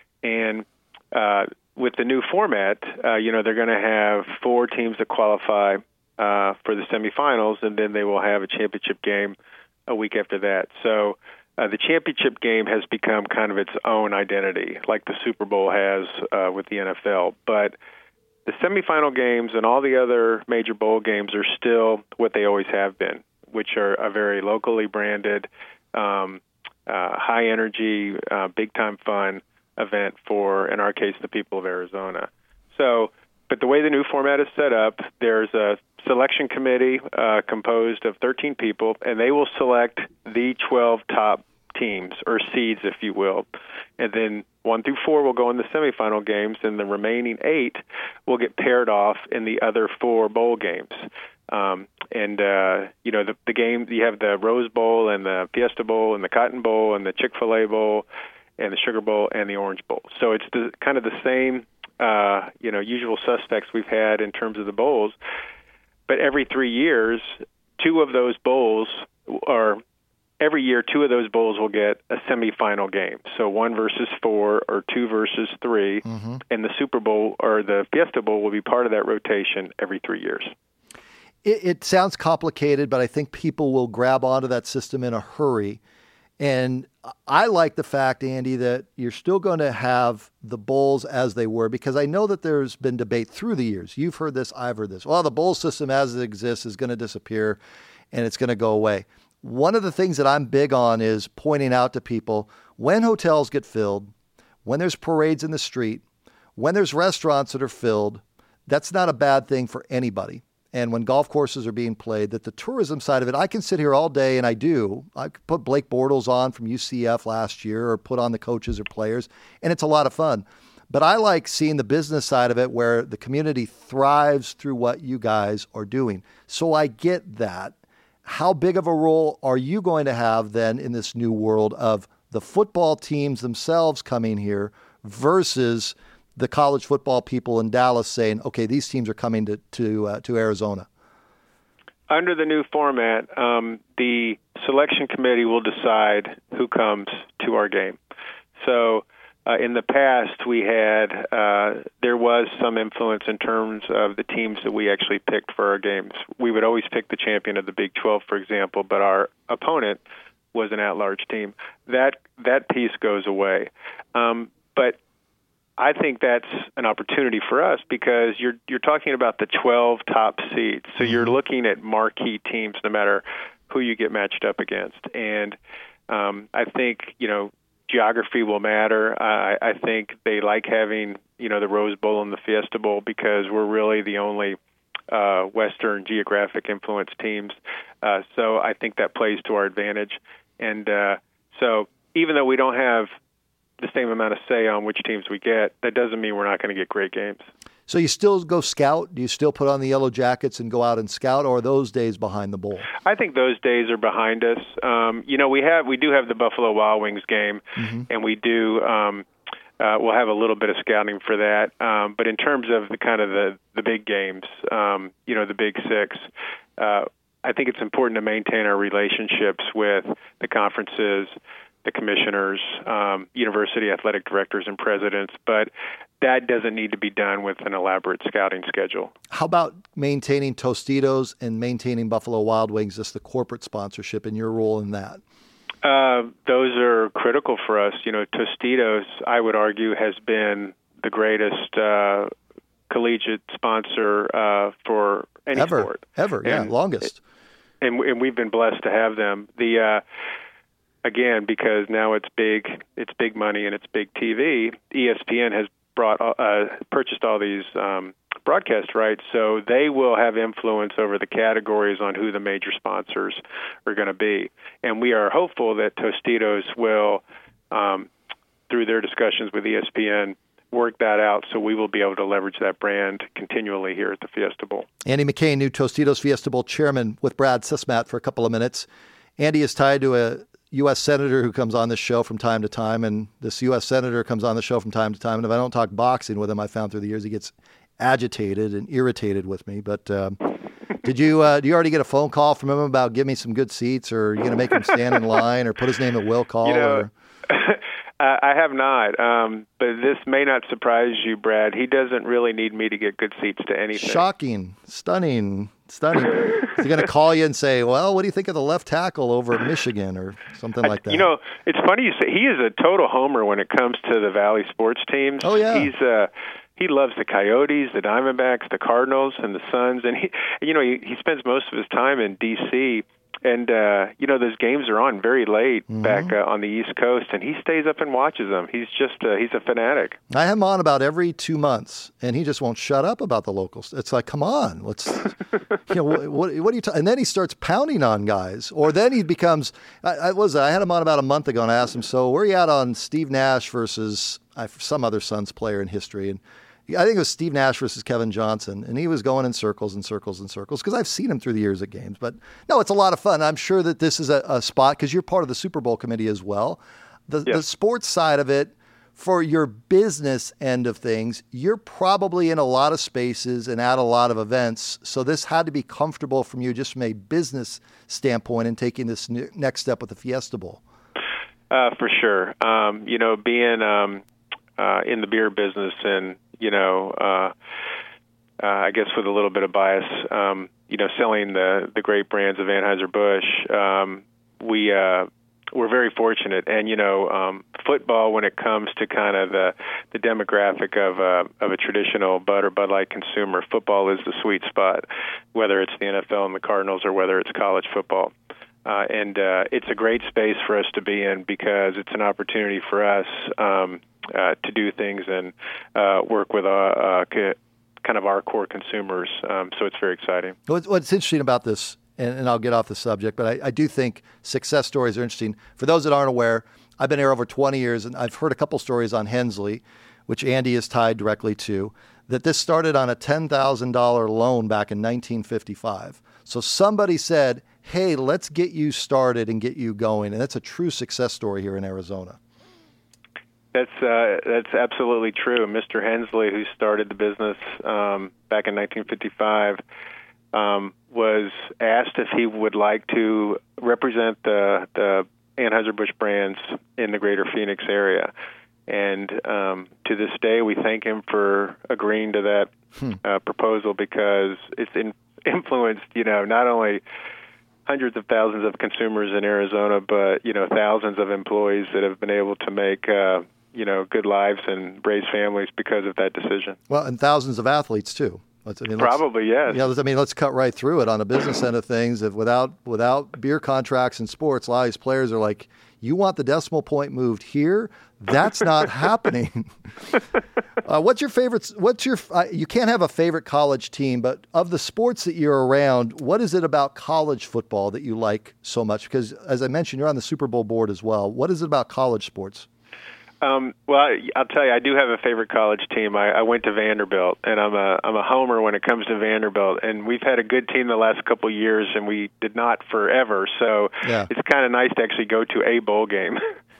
I: And uh, with the new format, uh, you know, they're going to have four teams that qualify uh, for the semifinals, and then they will have a championship game a week after that. So uh, the championship game has become kind of its own identity, like the Super Bowl has uh, with the N F L. But the semifinal games and all the other major bowl games are still what they always have been, which are a very locally branded, um, uh, high-energy, uh, big-time fun event for, in our case, the people of Arizona. So, but the way the new format is set up, there's a selection committee uh, composed of thirteen people, and they will select the twelve top teams, or seeds, if you will. And then one through four will go in the semifinal games, and the remaining eight will get paired off in the other four bowl games. Um, and, uh, you know, the, the game, you have the Rose Bowl and the Fiesta Bowl and the Cotton Bowl and the Chick-fil-A Bowl and the Sugar Bowl and the Orange Bowl. So it's the, kind of the same, uh, you know, usual suspects we've had in terms of the bowls. But every three years, two of those bowls, or every year, two of those bowls will get a semifinal game. So one versus four or two versus three. Mm-hmm. And the Super Bowl or the Fiesta Bowl will be part of that rotation every three years.
B: It, it sounds complicated, but I think people will grab onto that system in a hurry. And I like the fact, Andy, that you're still going to have the bowls as they were, because I know that there's been debate through the years. You've heard this, I've heard this. Well, the bowl system as it exists is going to disappear and it's going to go away. One of the things that I'm big on is pointing out to people, when hotels get filled, when there's parades in the street, when there's restaurants that are filled, that's not a bad thing for anybody. And when golf courses are being played, that the tourism side of it, I can sit here all day, and I do. I could put Blake Bortles on from U C F last year, or put on the coaches or players, and it's a lot of fun. But I like seeing the business side of it, where the community thrives through what you guys are doing. So I get that. How big of a role are you going to have then in this new world of the football teams themselves coming here versus the college football people in Dallas saying, okay, these teams are coming to to, uh, to Arizona?
I: under the new format, um, the selection committee will decide who comes to our game. So uh, in the past, we had uh, there was some influence in terms of the teams that we actually picked for our games. We would always pick the champion of the Big twelve, for example, but our opponent was an at-large team. That that piece goes away. Um, but I think that's an opportunity for us because you're you're talking about the twelve top seeds. So you're looking at marquee teams no matter who you get matched up against. And um, I think, you know, geography will matter. I, I think they like having, you know, the Rose Bowl and the Fiesta Bowl because we're really the only uh, Western geographic influence teams. Uh, so I think that plays to our advantage. And uh, so even though we don't have the same amount of say on which teams we get, that doesn't mean we're not going to get great games.
B: So you still go scout? Do you still put on the yellow jackets and go out and scout, or are those days behind the bowl?
I: I think those days are behind us. Um, you know, we have we do have the Buffalo Wild Wings game, mm-hmm. and we do um, uh, we'll have a little bit of scouting for that. Um, but in terms of the kind of the the big games, um, you know, the Big Six. Uh, I think it's important to maintain our relationships with the conferences, the commissioners, um, university athletic directors and presidents, but that doesn't need to be done with an elaborate scouting schedule.
B: How about maintaining Tostitos and maintaining Buffalo Wild Wings, just the corporate sponsorship and your role in that?
I: Uh, those are critical for us. You know, Tostitos, I would argue, has been the greatest uh, collegiate sponsor uh, for any
B: ever,
I: sport.
B: Ever, yeah,
I: and,
B: longest.
I: And, and we've been blessed to have them. The uh, again, because now it's big, it's big money and it's big T V. E S P N has brought uh, purchased all these um, broadcast rights, so they will have influence over the categories on who the major sponsors are going to be. And we are hopeful that Tostitos will, um, through their discussions with E S P N, work that out so we will be able to leverage that brand continually here at the Fiesta Bowl.
B: Andy McCain, new Tostitos Fiesta Bowl chairman, with Brad Sismat for a couple of minutes. Andy is tied to a U S senator who comes on this show from time to time, and this U S senator comes on the show from time to time. And if I don't talk boxing with him, I found through the years he gets agitated and irritated with me. But um, did you uh, do you already get a phone call from him about give me some good seats, or are you going to make him stand in line, or put his name at will call?
I: You know,
B: or...
I: I have not, um, but this may not surprise you, Brad. He doesn't really need me to get good seats to anything.
B: Shocking, stunning, stunning. Is he going to call you and say, well, what do you think of the left tackle over at Michigan or something like that?
I: You know, it's funny you say he is a total homer when it comes to the Valley sports teams.
B: Oh, yeah.
I: He's uh, he loves the Coyotes, the Diamondbacks, the Cardinals, and the Suns. And, he, you know, he, he spends most of his time in D C, and, uh, you know, those games are on very late mm-hmm. back uh, on the East Coast, and he stays up and watches them. He's just, uh, he's a fanatic.
B: I have him on about every two months, and he just won't shut up about the locals. It's like, come on, let's, you know, what, what, what are you, ta-? And then he starts pounding on guys, or then he becomes, I, I was, I had him on about a month ago, and I asked him, so where are you at on Steve Nash versus uh, some other Suns player in history? And I think it was Steve Nash versus Kevin Johnson, and he was going in circles and circles and circles because I've seen him through the years at games. But no, it's a lot of fun. I'm sure that this is a, a spot because you're part of the Super Bowl committee as well. The,
I: yes.
B: the sports side of it, for your business end of things, you're probably in a lot of spaces and at a lot of events. So this had to be comfortable from you just from a business standpoint in taking this ne- next step with the Fiesta Bowl.
I: Uh, for sure. Um, you know, being um, uh, in the beer business and you know, uh, uh, I guess with a little bit of bias, um, you know, selling the, the great brands of Anheuser-Busch, um, we, uh, we're very fortunate. And, you know, um, football, when it comes to kind of the, the demographic of, uh, of a traditional Bud or Bud Light consumer, football is the sweet spot, whether it's the N F L and the Cardinals or whether it's college football. Uh, and uh, it's a great space for us to be in because it's an opportunity for us um, uh, to do things and uh, work with uh, uh, kind of our core consumers. Um, so it's very exciting.
B: What's, what's interesting about this, and, and I'll get off the subject, but I, I do think success stories are interesting. For those that aren't aware, I've been here over twenty years, and I've heard a couple stories on Hensley, which Andy is tied directly to, that this started on a ten thousand dollars loan back in nineteen fifty-five. So somebody said, hey, let's get you started and get you going. And that's a true success story here in Arizona.
I: That's uh, that's absolutely true. Mister Hensley, who started the business um, back in nineteen fifty-five, um, was asked if he would like to represent the the Anheuser-Busch brands in the greater Phoenix area. And um, to this day, we thank him for agreeing to that hmm. uh, proposal, because it's in, influenced, you know, not only hundreds of thousands of consumers in Arizona, but, you know, thousands of employees that have been able to make, uh, you know, good lives and raise families because of that decision.
B: Well, and thousands of athletes, too. Let's, I mean,
I: Probably, yes.
B: Yeah, I mean, let's cut right through it on a business end of things. If without without beer contracts in sports, a lot of these players are like, you want the decimal point moved here? That's not happening. Uh, what's your favorite? What's your? Uh, you can't have a favorite college team, but of the sports that you're around, what is it about college football that you like so much? Because as I mentioned, you're on the Super Bowl board as well. What is it about college sports?
I: Um, well, I, I'll tell you, I do have a favorite college team. I, I went to Vanderbilt, and I'm a I'm a homer when it comes to Vanderbilt. And we've had a good team the last couple of years, and we did not forever. So yeah. It's kind of nice to actually go to a bowl game.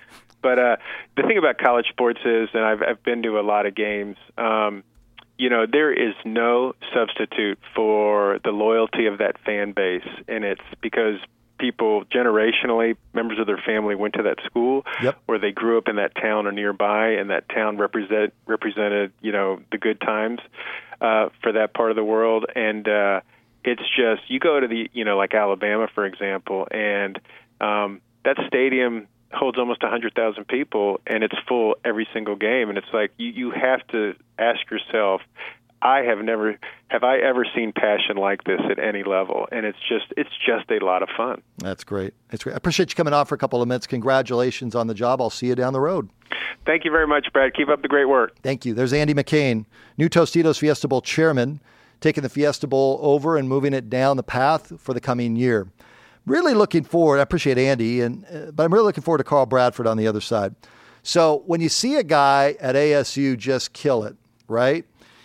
I: But uh, the thing about college sports is, and I've, I've been to a lot of games, um, you know, there is no substitute for the loyalty of that fan base, and it's because people generationally, members of their family went to that school, yep. or they grew up in that town or nearby, and that town represent represented, you know, the good times uh, for that part of the world. And uh, it's just, you go to the, you know, like Alabama, for example, and um, that stadium holds almost one hundred thousand people, and it's full every single game. And it's like, you, you have to ask yourself, I have never, have I ever seen passion like this at any level? And it's just, it's just a lot of fun.
B: That's great. That's great. I appreciate you coming on for a couple of minutes. Congratulations on the job. I'll see you down the road.
I: Thank you very much, Brad. Keep up the great work.
B: Thank you. There's Andy McCain, new Tostitos Fiesta Bowl chairman, taking the Fiesta Bowl over and moving it down the path for the coming year. Really looking forward. I appreciate Andy, and uh, but I'm really looking forward to Carl Bradford on the other side. So when you see a guy at A S U just kill it, right?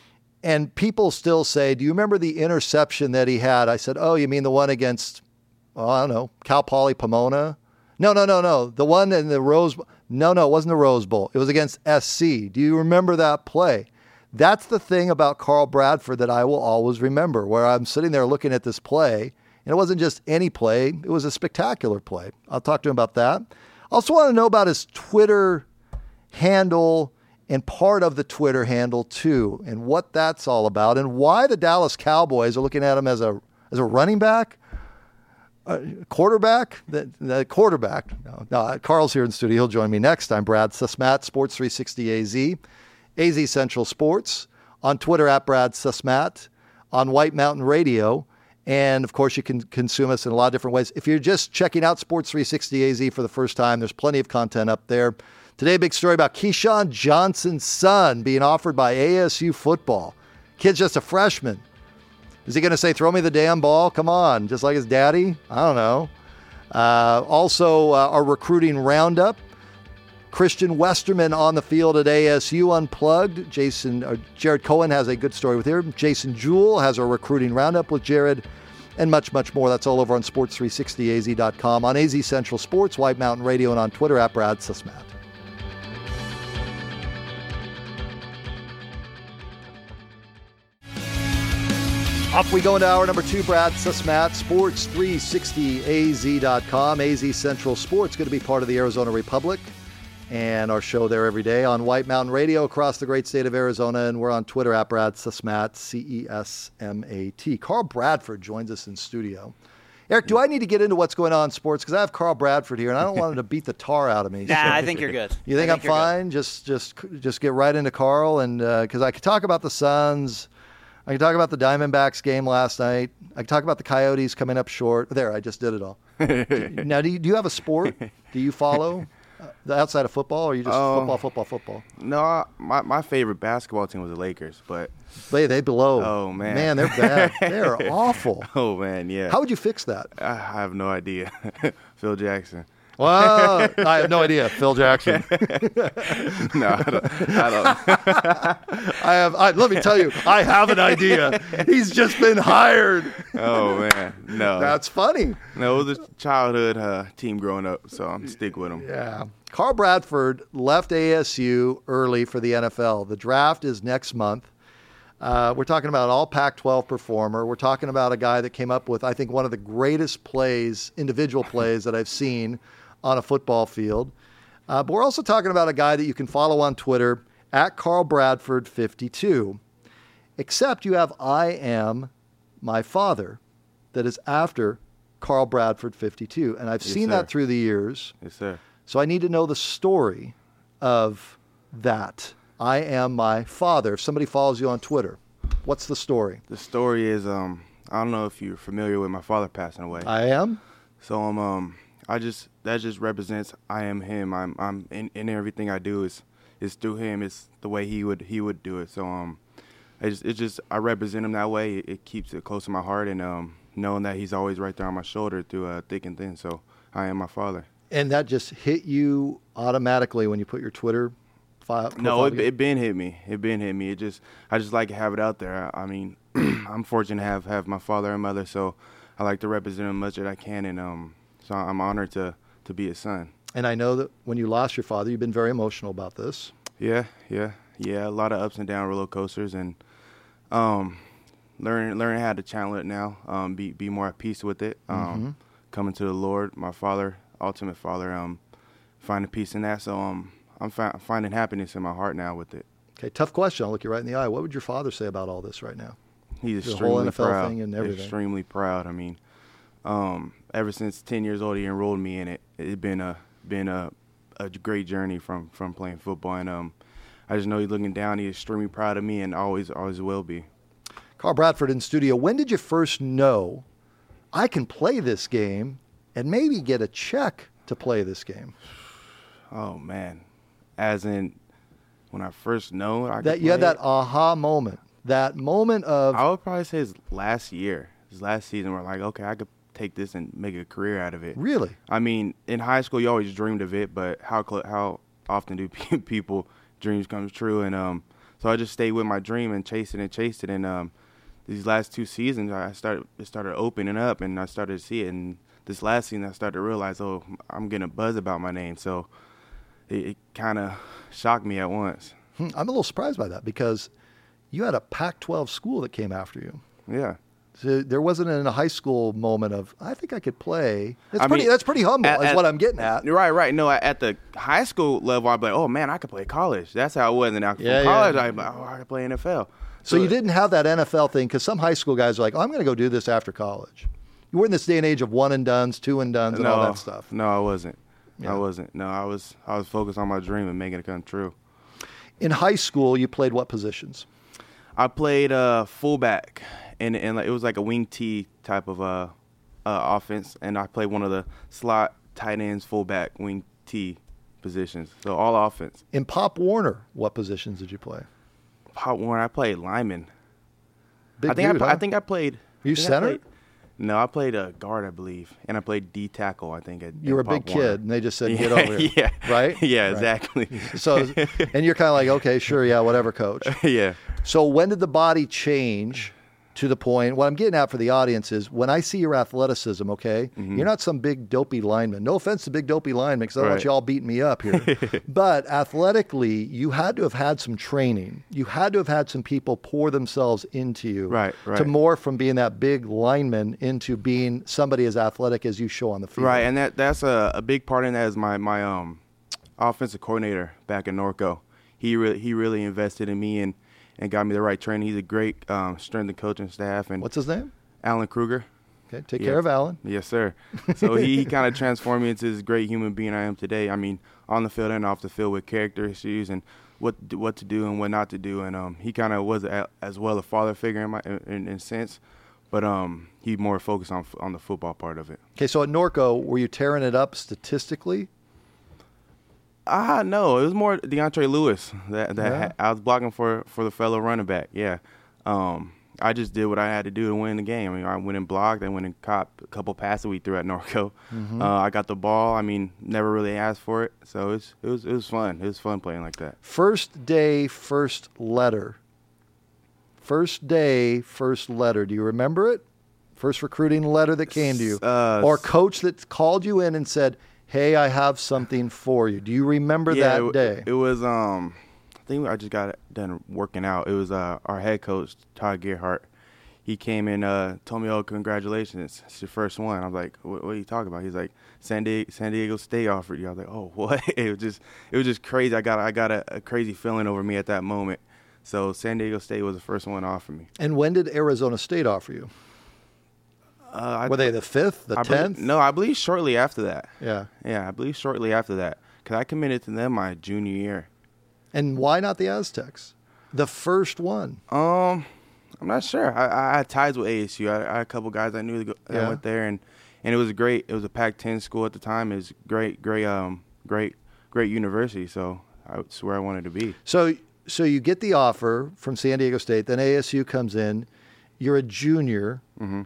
B: And people still say, do you remember the interception that he had? I said, oh, you mean the one against, oh, I don't know, Cal Poly Pomona? No, no, no, no. The one in the Rose Bowl. No, no, it wasn't the Rose Bowl. It was against S C. Do you remember that play? That's the thing about Carl Bradford that I will always remember, where I'm sitting there looking at this play, and it wasn't just any play. It was a spectacular play. I'll talk to him about that. Also want to know about his Twitter handle and part of the Twitter handle too, and what that's all about, and why the Dallas Cowboys are looking at him as a as a running back, a quarterback, the, the quarterback. No, no, Carl's here in the studio. He'll join me next. I'm Brad Susmat, Sports three sixty A Z, A Z Central Sports, on Twitter at Brad Susmat, on White Mountain Radio, and of course you can consume us in a lot of different ways. If you're just checking out Sports three sixty A Z for the first time, there's plenty of content up there. Today, a big story about Keyshawn Johnson's son being offered by A S U football. Kid's just a freshman. Is he going to say, throw me the damn ball? Come on, just like his daddy? I don't know. Uh, also, uh, our recruiting roundup. Christian Westerman on the field at A S U Unplugged. Jason, uh, Jared Cohen has a good story with him. Jason Jewell has a recruiting roundup with Jared, and much, much more. That's all over on sports three sixty A Z dot com, on A Z Central Sports, White Mountain Radio, and on Twitter at Brad Susmat. Up we go into hour number two. Brad Susmat, sports three sixty A Z dot com, A Z Central Sports, going to be part of the Arizona Republic, and our show there every day on White Mountain Radio across the great state of Arizona, and we're on Twitter at Brad Susmat, C E S M A T. Carl Bradford joins us in studio. Eric, do I need to get into what's going on in sports? Because I have Carl Bradford here, and I don't want him to beat the tar out of me.
C: Nah, so. I think you're good.
B: You think, think I'm fine? Good. Just, just, just get right into Carl, and because uh, I could talk about the Suns. I can talk about the Diamondbacks game last night. I can talk about the Coyotes coming up short. There, I just did it all. Now, do you, do you have a sport? Do you follow uh, outside of football, or are you just um, football, football, football?
J: No, I, my my favorite basketball team was the Lakers, but
B: they they blow.
J: Oh man,
B: man, they're bad. They're awful.
J: Oh man, yeah.
B: How would you fix that?
J: I have no idea. Phil Jackson.
B: Well, I have no idea. Phil Jackson.
J: No, I don't. I, don't.
B: I have. I, let me tell you, I have an idea. He's just been hired.
J: Oh man, no.
B: That's funny.
J: No, it was a childhood uh, team growing up, so I'm stick with him.
B: Yeah. Carl Bradford left A S U early for the N F L. The draft is next month. Uh, we're talking about an all Pac twelve performer. We're talking about a guy that came up with, I think, one of the greatest plays, individual plays that I've seen on a football field. Uh, but we're also talking about a guy that you can follow on Twitter at Carl Bradford fifty-two. Except you have I Am My Father that is after Carl Bradford fifty-two. And I've
J: Yes,
B: seen
J: sir.
B: that through the years.
J: Yes, sir.
B: So I need to know the story of that. I Am My Father. If somebody follows you on Twitter, what's the story?
J: The story is, um, I don't know if you're familiar with my father passing away.
B: I am.
J: So um, um I just that just represents I am him. I'm I'm in, in everything I do is is through him. It's the way he would he would do it. So um, it just, it just I represent him that way. It, it keeps it close to my heart, and um, knowing that he's always right there on my shoulder through uh, thick and thin. So I am my father.
B: And that just hit you automatically when you put your Twitter file.
J: No, it, it been hit me. It been hit me. It just I just like to have it out there. I, I mean, I'm fortunate to have have my father and mother, so I like to represent them as much as I can, and um, so I'm honored to to be his son.
B: And I know that when you lost your father, you've been very emotional about this.
J: Yeah, yeah, yeah. A lot of ups and down roller coasters, and um, learning learning how to channel it now. Um, be be more at peace with it. Um,
B: Mm-hmm.
J: coming to the Lord, my Father, ultimate Father. Um, finding peace in that. So um, I'm fi- finding happiness in my heart now with it.
B: Okay, tough question. I'll look you right in the eye. What would your father say about all this right now?
J: He's
B: The
J: extremely
B: whole N F L
J: proud.
B: thing and everything.
J: Extremely proud. I mean, um, ever since ten years old, he enrolled me in it. It's been a been a a great journey from from playing football, and um, I just know he's looking down. He's extremely proud of me, and always always will be.
B: Carl Bradford in studio. When did you first know I can play this game and maybe get a check to play this game?
J: Oh man, as in when I first know I could
B: That you had
J: play
B: that aha moment, that moment of
J: I would probably say his last year, his last season, where like, okay, I could take this and make a career out of it.
B: Really?
J: I mean, in high school, you always dreamed of it, but how cl- how often do people dreams come true? And um, so I just stayed with my dream and chased it and chased it. And um, these last two seasons, I started it started opening up, and I started to see it. And this last season, I started to realize, oh, I'm getting a buzz about my name. So it, it kind of shocked me at once.
B: Hmm, I'm a little surprised by that because you had a Pac twelve school that came after you.
J: Yeah.
B: So there wasn't in a high school moment of I think I could play. It's
J: I
B: pretty.
J: mean,
B: that's pretty humble.
J: at-
B: is
J: at-
B: what I'm getting at.
J: Right, right. No, at the high school level, I'd be like, oh, man, I could play college. That's how it was. And now from
B: Yeah, yeah.
J: college, I'd be like, oh, I could play N F L.
B: So you didn't have that N F L thing because some high school guys are like, oh, I'm going to go do this after college. You were in this day and age of one and dones, two and dones, and
J: no,
B: all that stuff.
J: No, I wasn't.
B: Yeah.
J: I wasn't. No, I was I was focused on my dream and making it come true.
B: In high school, you played what positions?
J: I played uh, fullback, and and like, it was like a wing T type of uh, uh, offense, and I played one of the slot tight ends, fullback, wing T positions. So all offense.
B: In Pop Warner, what positions did you play?
J: Pop Warner, I played lineman.
B: Big
J: I think
B: dude,
J: I,
B: huh?
J: I think I played.
B: Were you
J: I think I
B: center?
J: played- No, I played a guard, I believe, and I played D tackle. I think. At,
B: You were a
J: at
B: big
J: Pop Warner.
B: kid, and they just said,
J: Yeah,
B: get over here.
J: Yeah.
B: Right?
J: Yeah,
B: Right.
J: exactly.
B: So, and you're kind of like, okay, sure, yeah, whatever, coach.
J: Yeah.
B: So when did the body change to the point, what I'm getting at for the audience is when I see your athleticism, okay,
J: Mm-hmm.
B: you're not some big dopey lineman. No offense to big dopey linemen because I don't want
J: Right.
B: you all beating me up here. But athletically, you had to have had some training. You had to have had some people pour themselves into you
J: Right, right.
B: to morph from being that big lineman into being somebody as athletic as you show on the field.
J: Right, and that that's a, a big part in that is my my um offensive coordinator back in Norco. He really he really invested in me and, and got me the right training. He's a great um, strength and coaching staff. And
B: What's his name?
J: Alan Kruger.
B: Okay, take
J: Yeah.
B: care of Alan.
J: Yes, sir. So he, he kind of transformed me into this great human being I am today. I mean, on the field and off the field with character issues and what what to do and what not to do. And um, he kind of was a, as well a father figure in my in, in a sense, but um, he more focused on on the football part of it.
B: Okay, so at Norco, were you tearing it up statistically?
J: Ah, no, it was more DeAndre Lewis that that
B: Yeah.
J: ha- I was blocking for for the fellow running back. Yeah, um, I just did what I had to do to win the game. I mean, I went and blocked. I went and caught a couple passes we threw at Norco.
B: Mhm.
J: Uh, I got the ball. I mean, never really asked for it, so it was it was it was fun. It was fun playing like that.
B: First day, first letter. First day, first letter. Do you remember it? First recruiting letter that came to you,
J: Uh,
B: or coach that called you in and said, "Hey, I have something for you." Do you remember
J: yeah,
B: that
J: it,
B: day?
J: It was um, I think I just got done working out. It was uh, our head coach, Todd Gerhardt. He came and uh, told me, "Oh, congratulations, it's your first one." I was like, "What, what are you talking about?" He's like, "San Diego, San Diego State offered you." I was like, "Oh, what?" It was just, it was just crazy. I got, I got a, a crazy feeling over me at that moment. So San Diego State was the first one offered me.
B: And when did Arizona State offer you?
J: Uh,
B: Were
J: I,
B: they the fifth, the
J: I
B: tenth?
J: Believe, no, I believe shortly after that.
B: Yeah,
J: yeah, I believe shortly after that, because I committed to them my junior year.
B: And why not the Aztecs? The first one.
J: Um. I'm not sure. I, I had ties with A S U. I, I had a couple guys I knew that, go, that
B: yeah.
J: went there, and, and it was great. It was a Pac ten school at the time. It was great, great, um, great, great university. So that's where I wanted to be.
B: So, so you get the offer from San Diego State. Then A S U comes in. You're a junior.
J: Mm-hmm.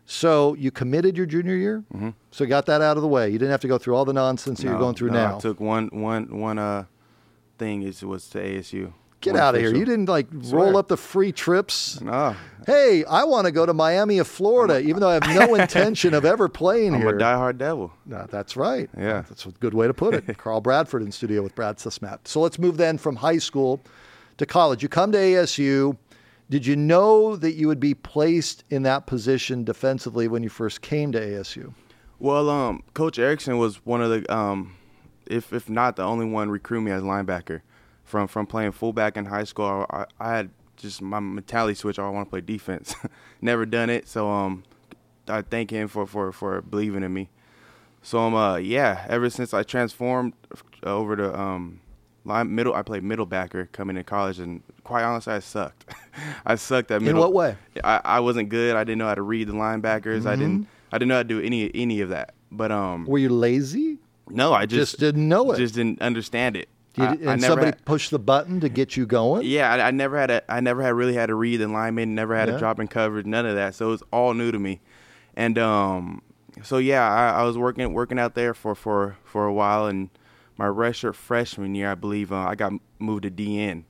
B: So you committed your junior year.
J: Mm-hmm.
B: So you got that out of the way. You didn't have to go through all the nonsense that
J: no,
B: you're going through
J: no,
B: now.
J: I took one, one, one uh, thing. Is was to A S U.
B: Get out of here. You didn't, like, roll up the free trips.
J: No.
B: Hey, I want to go to Miami of Florida, a, even though I have no intention of ever playing
J: I'm
B: here.
J: I'm a diehard Devil.
B: No, that's right.
J: Yeah.
B: That's a good way to put it. Carl Bradford in studio with Brad Susmat. So let's move then from high school to college. You come to A S U. Did you know that you would be placed in that position defensively when you first came to A S U?
J: Well, um, Coach Erickson was one of the, um, if if not the only one, recruit me as linebacker. From from playing fullback in high school, I, I had just my mentality switch. I want to play defense. Never done it, so um, I thank him for, for, for believing in me. So um, uh, yeah, ever since I transformed over to um, line middle, I played middle backer coming in college, and quite honestly, I sucked. I sucked at middle.
B: In what way?
J: I, I wasn't good. I didn't know how to read the linebackers.
B: Mm-hmm.
J: I didn't I didn't know how to do any any of that. But um,
B: were you lazy?
J: No, I just,
B: just didn't know it.
J: Just didn't understand it.
B: You,
J: I,
B: and
J: I never
B: somebody
J: had,
B: pushed the button to get you going?
J: Yeah, I, I never had a, I never had really had to read the lineman, never had
B: yeah.
J: to drop in coverage, none of that. So it was all new to me. And um, so yeah, I, I was working working out there for, for, for a while, and my redshirt freshman year, I believe, uh, I got moved to D N.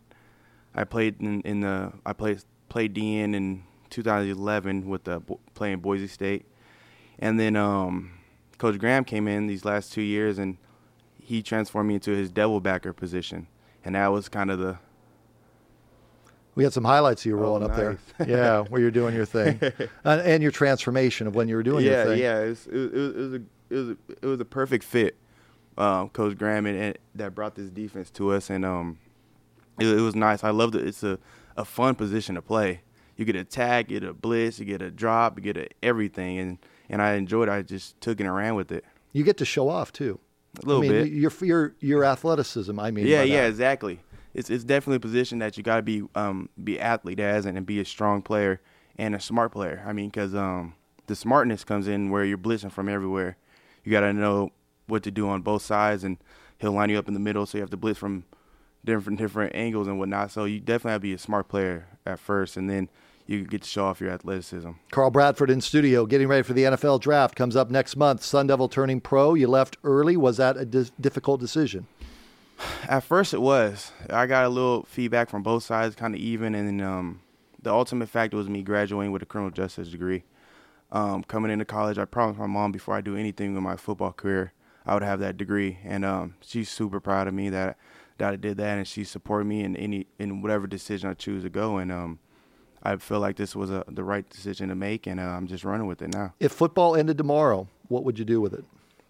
J: I played in, in the I played played D N in two thousand eleven with the playing Boise State, and then um, Coach Graham came in these last two years and he transformed me into his devil backer position, and that was kind of the.
B: We had some highlights of you rolling
J: oh,
B: up
J: nice.
B: there. Yeah, where you're doing your thing, and, and your transformation of when you were doing
J: yeah,
B: your thing.
J: Yeah, it was, it, was, it was a it was a, it was a perfect fit, um, Coach Graham, and, and that brought this defense to us, and um, it, it was nice. I loved it. It's a, a fun position to play. You get a tag, you get a blitz, you get a drop, you get a everything, and, and I enjoyed it. I just took it and ran with it.
B: You get to show off too.
J: A little
B: I mean,
J: bit.
B: Your your your athleticism. I mean.
J: Yeah,
B: by
J: yeah,
B: that.
J: exactly. It's it's definitely a position that you got to be um be athlete as and, and be a strong player and a smart player. I mean, because um the smartness comes in where you're blitzing from everywhere. You got to know what to do on both sides, and he'll line you up in the middle, so you have to blitz from different different angles and whatnot. So you definitely have to be a smart player at first, and then you get to show off your athleticism.
B: Carl Bradford in studio, getting ready for the N F L draft. Comes up next month. Sun Devil turning pro. You left early. Was that a di- difficult decision?
J: At first it was. I got a little feedback from both sides, kind of even, and then, um, the ultimate factor was me graduating with a criminal justice degree. Um, coming into college, I promised my mom before I do anything with my football career, I would have that degree, and um, she's super proud of me that that I did that, and she supported me in any in whatever decision I choose to go, and um, I feel like this was a, the right decision to make, and uh, I'm just running with it now.
B: If football ended tomorrow, what would you do with it?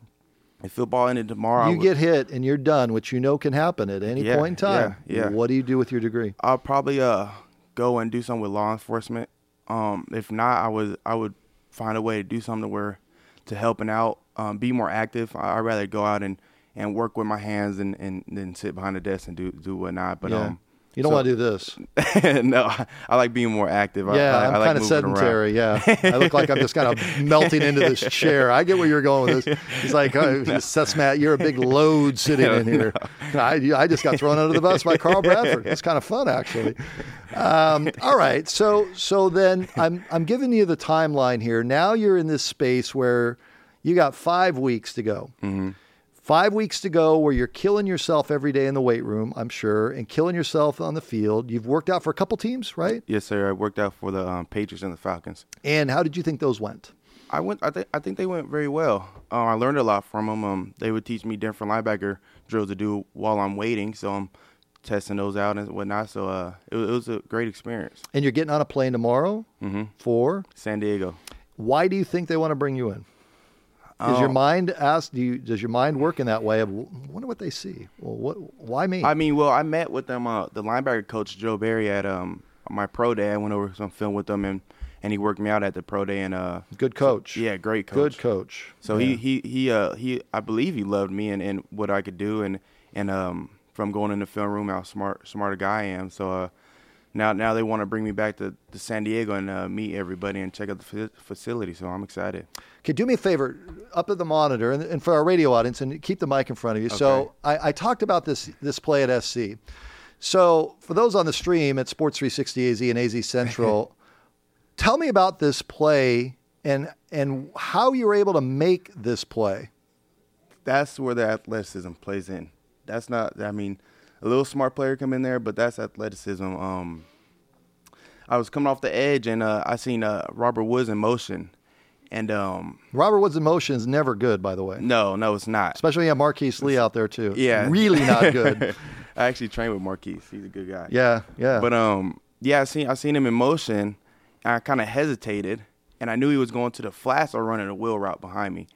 J: If football ended tomorrow,
B: you
J: would,
B: get hit and you're done, which you know can happen at any
J: yeah,
B: point in time.
J: Yeah, yeah.
B: What do you do with your degree?
J: I'll probably uh go and do something with law enforcement. Um, if not, I would I would find a way to do something where to helping out, um, be more active. I, I'd rather go out and, and work with my hands and, and then sit behind the desk and do do whatnot. But
B: yeah.
J: um.
B: You don't
J: so,
B: want to do this.
J: No, I, I like being more active.
B: Yeah,
J: I, I,
B: I'm
J: I like
B: kind of sedentary.
J: around.
B: Yeah, I look like I'm just kind of melting into this chair. I get where you're going with this. He's like, oh, no. Matt, you're a big load sitting in here. No. I, I just got thrown under the bus by Carl Bradford. It's kind of fun, actually. Um, all right, so so then I'm I'm giving you the timeline here. Now you're in this space where you got five weeks to go.
J: Mm-hmm.
B: Five weeks to go where you're killing yourself every day in the weight room, I'm sure, and killing yourself on the field. You've worked out for a couple teams, right?
J: Yes, sir. I worked out for the um, Patriots and the Falcons.
B: And how did you think those went?
J: I went. I think. I think they went very well. Uh, I learned a lot from them. Um, they would teach me different linebacker drills to do while I'm waiting. So um, testing those out and whatnot. So uh, it, it was a great experience.
B: And you're getting on a plane tomorrow
J: mm-hmm.
B: for?
J: San Diego.
B: Why do you think they want to bring you in? Is
J: um,
B: your mind asked? Do you, does your mind work in that way of, wonder what they see? Well, what? Why me?
J: I mean, well, I met with them, uh, the linebacker coach, Joe Barry, at um, my pro day. I went over some film with them, and, and he worked me out at the pro day. And uh,
B: Good coach.
J: Yeah, great coach.
B: Good coach.
J: So
B: yeah.
J: he, he, he, uh, he, I believe he loved me and, and what I could do. And, and um, from going in the film room, how smart, smart a guy I am. So uh, now now they want to bring me back to, to San Diego and uh, meet everybody and check out the f- facility. So I'm excited.
B: Okay, do me a favor, up at the monitor, and, and for our radio audience, and keep the mic in front of you. Okay. So I, I talked about this this play at S C. So for those on the stream at Sports three sixty A Z and A Z Central, tell me about this play and and how you were able to make this play.
J: That's where the athleticism plays in. That's not, I mean, a little smart player come in there, but that's athleticism. Um, I was coming off the edge, and uh, I seen uh, Robert Woods in motion. And um,
B: Robert Woods in motion is never good, by the way.
J: No, no, it's not.
B: Especially when you have Marquise Lee out there, too.
J: Yeah.
B: Really not good.
J: I actually trained with Marquise. He's a good guy.
B: Yeah, yeah.
J: But, um, yeah, I seen I seen him in motion, and I kind of hesitated, and I knew he was going to the flats or running a wheel route behind me.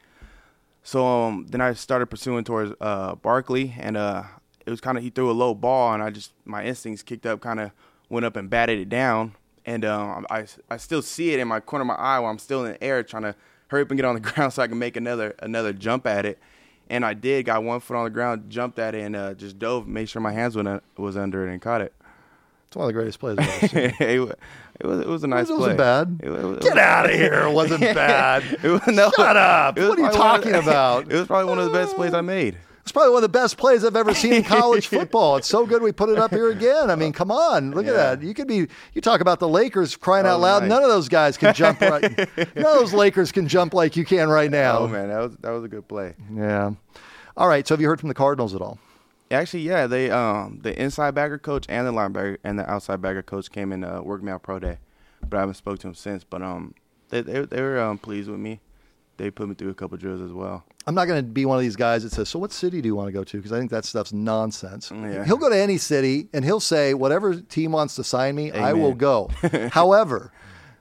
J: So um, then I started pursuing towards uh, Barkley, and uh, it was kind of, he threw a low ball, and I just, my instincts kicked up, kind of went up and batted it down. And um, I, I still see it in my corner of my eye while I'm still in the air trying to hurry up and get on the ground so I can make another another jump at it. And I did, got one foot on the ground, jumped at it, and uh, just dove, made sure my hands was, was under it and caught it.
B: It's one of the greatest plays I've ever seen.
J: it, it, was, it was a nice
B: it
J: play.
B: wasn't bad.
J: It, it, it,
B: Get out of here. It wasn't bad.
J: it was, no,
B: Shut up.
J: What
B: are you talking
J: of,
B: about?
J: It was probably one of the best plays I made.
B: It's probably one of the best plays I've ever seen in college football. It's so good we put it up here again. I mean, come on. Look yeah. at that. You could be, you talk about the Lakers crying out loud. Nice. None of those guys can jump right. None of those Lakers can jump like you can right now.
J: Oh, man, that was that was a good play.
B: Yeah. All right. So have you heard from the Cardinals at all?
J: Actually, yeah. They um the inside backer coach and the linebacker and the outside backer coach came and uh, worked me out pro day, but I haven't spoke to them since. But um they they, they were um, pleased with me. They put me through a couple drills as well.
B: I'm not going to be one of these guys that says, so what city do you want to go to? Because I think that stuff's nonsense.
J: Yeah.
B: He'll go to any city, and he'll say, whatever team wants to sign me,
J: Amen.
B: I will go. However,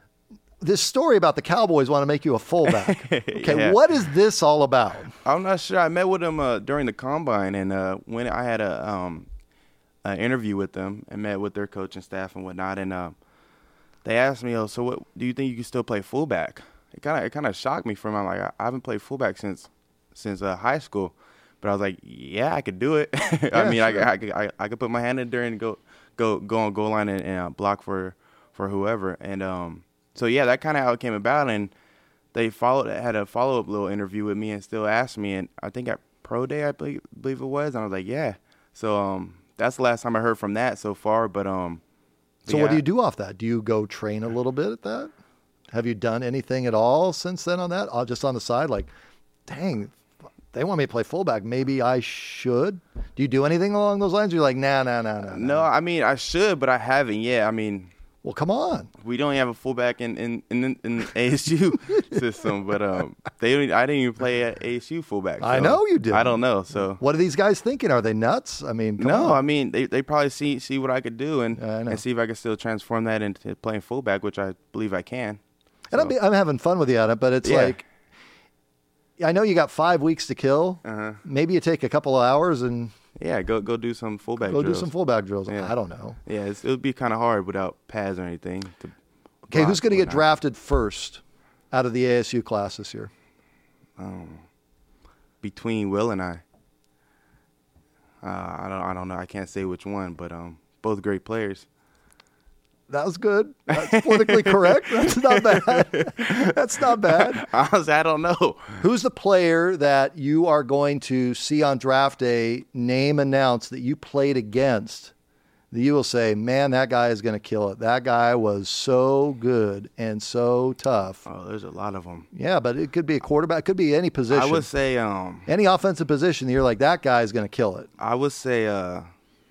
B: this story about the Cowboys want to make you a fullback. Okay,
J: yeah.
B: What is this all about?
J: I'm not sure. I met with them uh, during the Combine, and uh, when I had a um, an interview with them and met with their coaching staff and whatnot, and uh, they asked me, oh, so what do you think you can still play fullback? It kind of it kind of shocked me. From I'm like, I haven't played fullback since since uh, high school, but I was like, yeah, I could do it.
B: Yeah,
J: I mean,
B: sure.
J: I, I, I I could put my hand in there and go go go on goal line and, and uh, block for for whoever. And um, so yeah, that kind of how it came about. And they followed had a follow up little interview with me and still asked me. And I think at pro day, I believe, believe it was. And I was like, yeah. So um, that's the last time I heard from that so far. But um,
B: so
J: yeah.
B: what do you do off that? Do you go train a little bit at that? Have you done anything at all since then on that? Uh, just on the side, like, dang, they want me to play fullback. Maybe I should. Do you do anything along those lines? Or you're like, nah, nah, nah, nah.
J: No, I mean, I should, but I haven't yet. I mean,
B: well, come on.
J: We don't have a fullback in in in, in the A S U system, but um, they don't, I didn't even play at A S U fullback. So
B: I know you did.
J: I don't know. So
B: what are these guys thinking? Are they nuts? I mean, come
J: no.
B: on.
J: I mean, they they probably see see what I could do and
B: I know.
J: and see if I can still transform that into playing fullback, which I believe I can.
B: And
J: so.
B: I'm, be, I'm having fun with you on it, but it's
J: Yeah.
B: like, I know you got five weeks to kill.
J: Uh-huh.
B: Maybe you take a couple of hours and
J: Yeah, go go do some fullback
B: go
J: drills.
B: do some fullback drills.
J: Yeah.
B: I don't know.
J: Yeah, it's, it would be kind of hard without pads or anything. To
B: Okay, who's going to get
J: whatnot.
B: drafted first out of the A S U class this year?
J: Um, between Will and I. Uh, I don't I don't know. I can't say which one, but um, both great players.
B: That was good. That's politically correct. That's not bad. That's not bad.
J: Honestly, I don't know.
B: Who's the player that you are going to see on draft day, name announced that you played against, that you will say, man, that guy is going to kill it. That guy was so good and so tough.
J: Oh, there's a lot of them.
B: Yeah, but it could be a quarterback. It could be any position.
J: I would say um,
B: any offensive position. You're like, that guy is going to kill it.
J: I would say uh,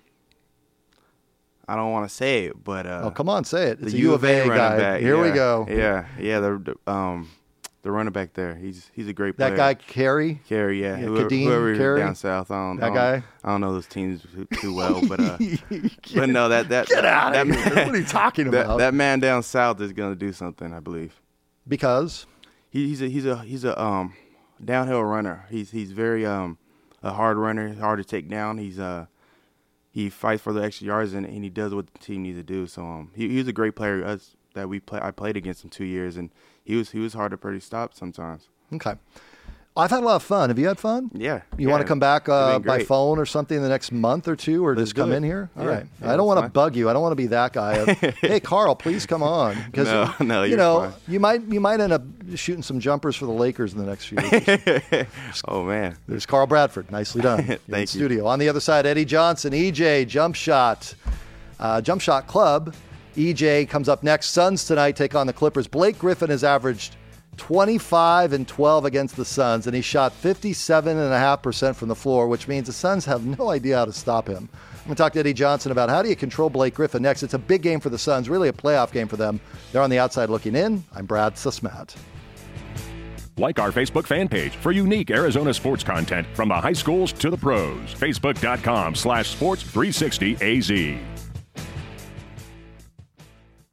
J: I don't want to say it, but uh,
B: oh, come on, say it. It's
J: the
B: a U of A
J: running
B: guy.
J: back.
B: Here
J: yeah,
B: we go.
J: Yeah, yeah. The, the um, the running back there. He's he's a great player.
B: That guy, Carey?
J: Carey, yeah.
B: yeah
J: Whoever,
B: Kadeem,
J: whoever
B: Carey?
J: down south. I don't,
B: that
J: I don't,
B: guy?
J: I don't know those teams too, too well, but uh, but no, that that
B: Get out
J: that,
B: of here.
J: man,
B: What are you talking
J: that,
B: about?
J: That man down south is going to do something, I believe.
B: Because?
J: He, he's a he's a he's a um downhill runner. He's he's very um a hard runner, hard to take down. He's uh he fights for the extra yards and, and he does what the team needs to do. So um he, he was a great player. Us that we play I played against him two years and he was he was hard to pretty stop sometimes.
B: Okay. I've had a lot of fun. Have you had fun?
J: Yeah.
B: You
J: yeah.
B: want to come back uh, by
J: great.
B: phone or something in the next month or two, or
J: Let's
B: just come
J: do
B: in
J: it.
B: here? All
J: Yeah.
B: right.
J: Yeah,
B: I don't want to
J: fine.
B: bug you. I don't want to be that guy. Of, hey, Carl, please come on. Because
J: No, no,
B: you
J: you're
B: know
J: fine.
B: you might you might end up shooting some jumpers for the Lakers in the next few years.
J: Oh man.
B: There's Carl Bradford. Nicely done.
J: Thank
B: in
J: you.
B: Studio. On the other side, Eddie Johnson, E J, Jump Shot, uh, Jump Shot Club. E J comes up next. Suns tonight take on the Clippers. Blake Griffin has averaged twenty-five and twelve against the Suns, and he shot fifty-seven point five percent from the floor, which means the Suns have no idea how to stop him. I'm going to talk to Eddie Johnson about how do you control Blake Griffin next. It's a big game for the Suns, really a playoff game for them. They're on the outside looking in. I'm Brad Susmat.
A: Like our Facebook fan page for unique Arizona sports content from the high schools to the pros. Facebook.com slash sports 360 AZ.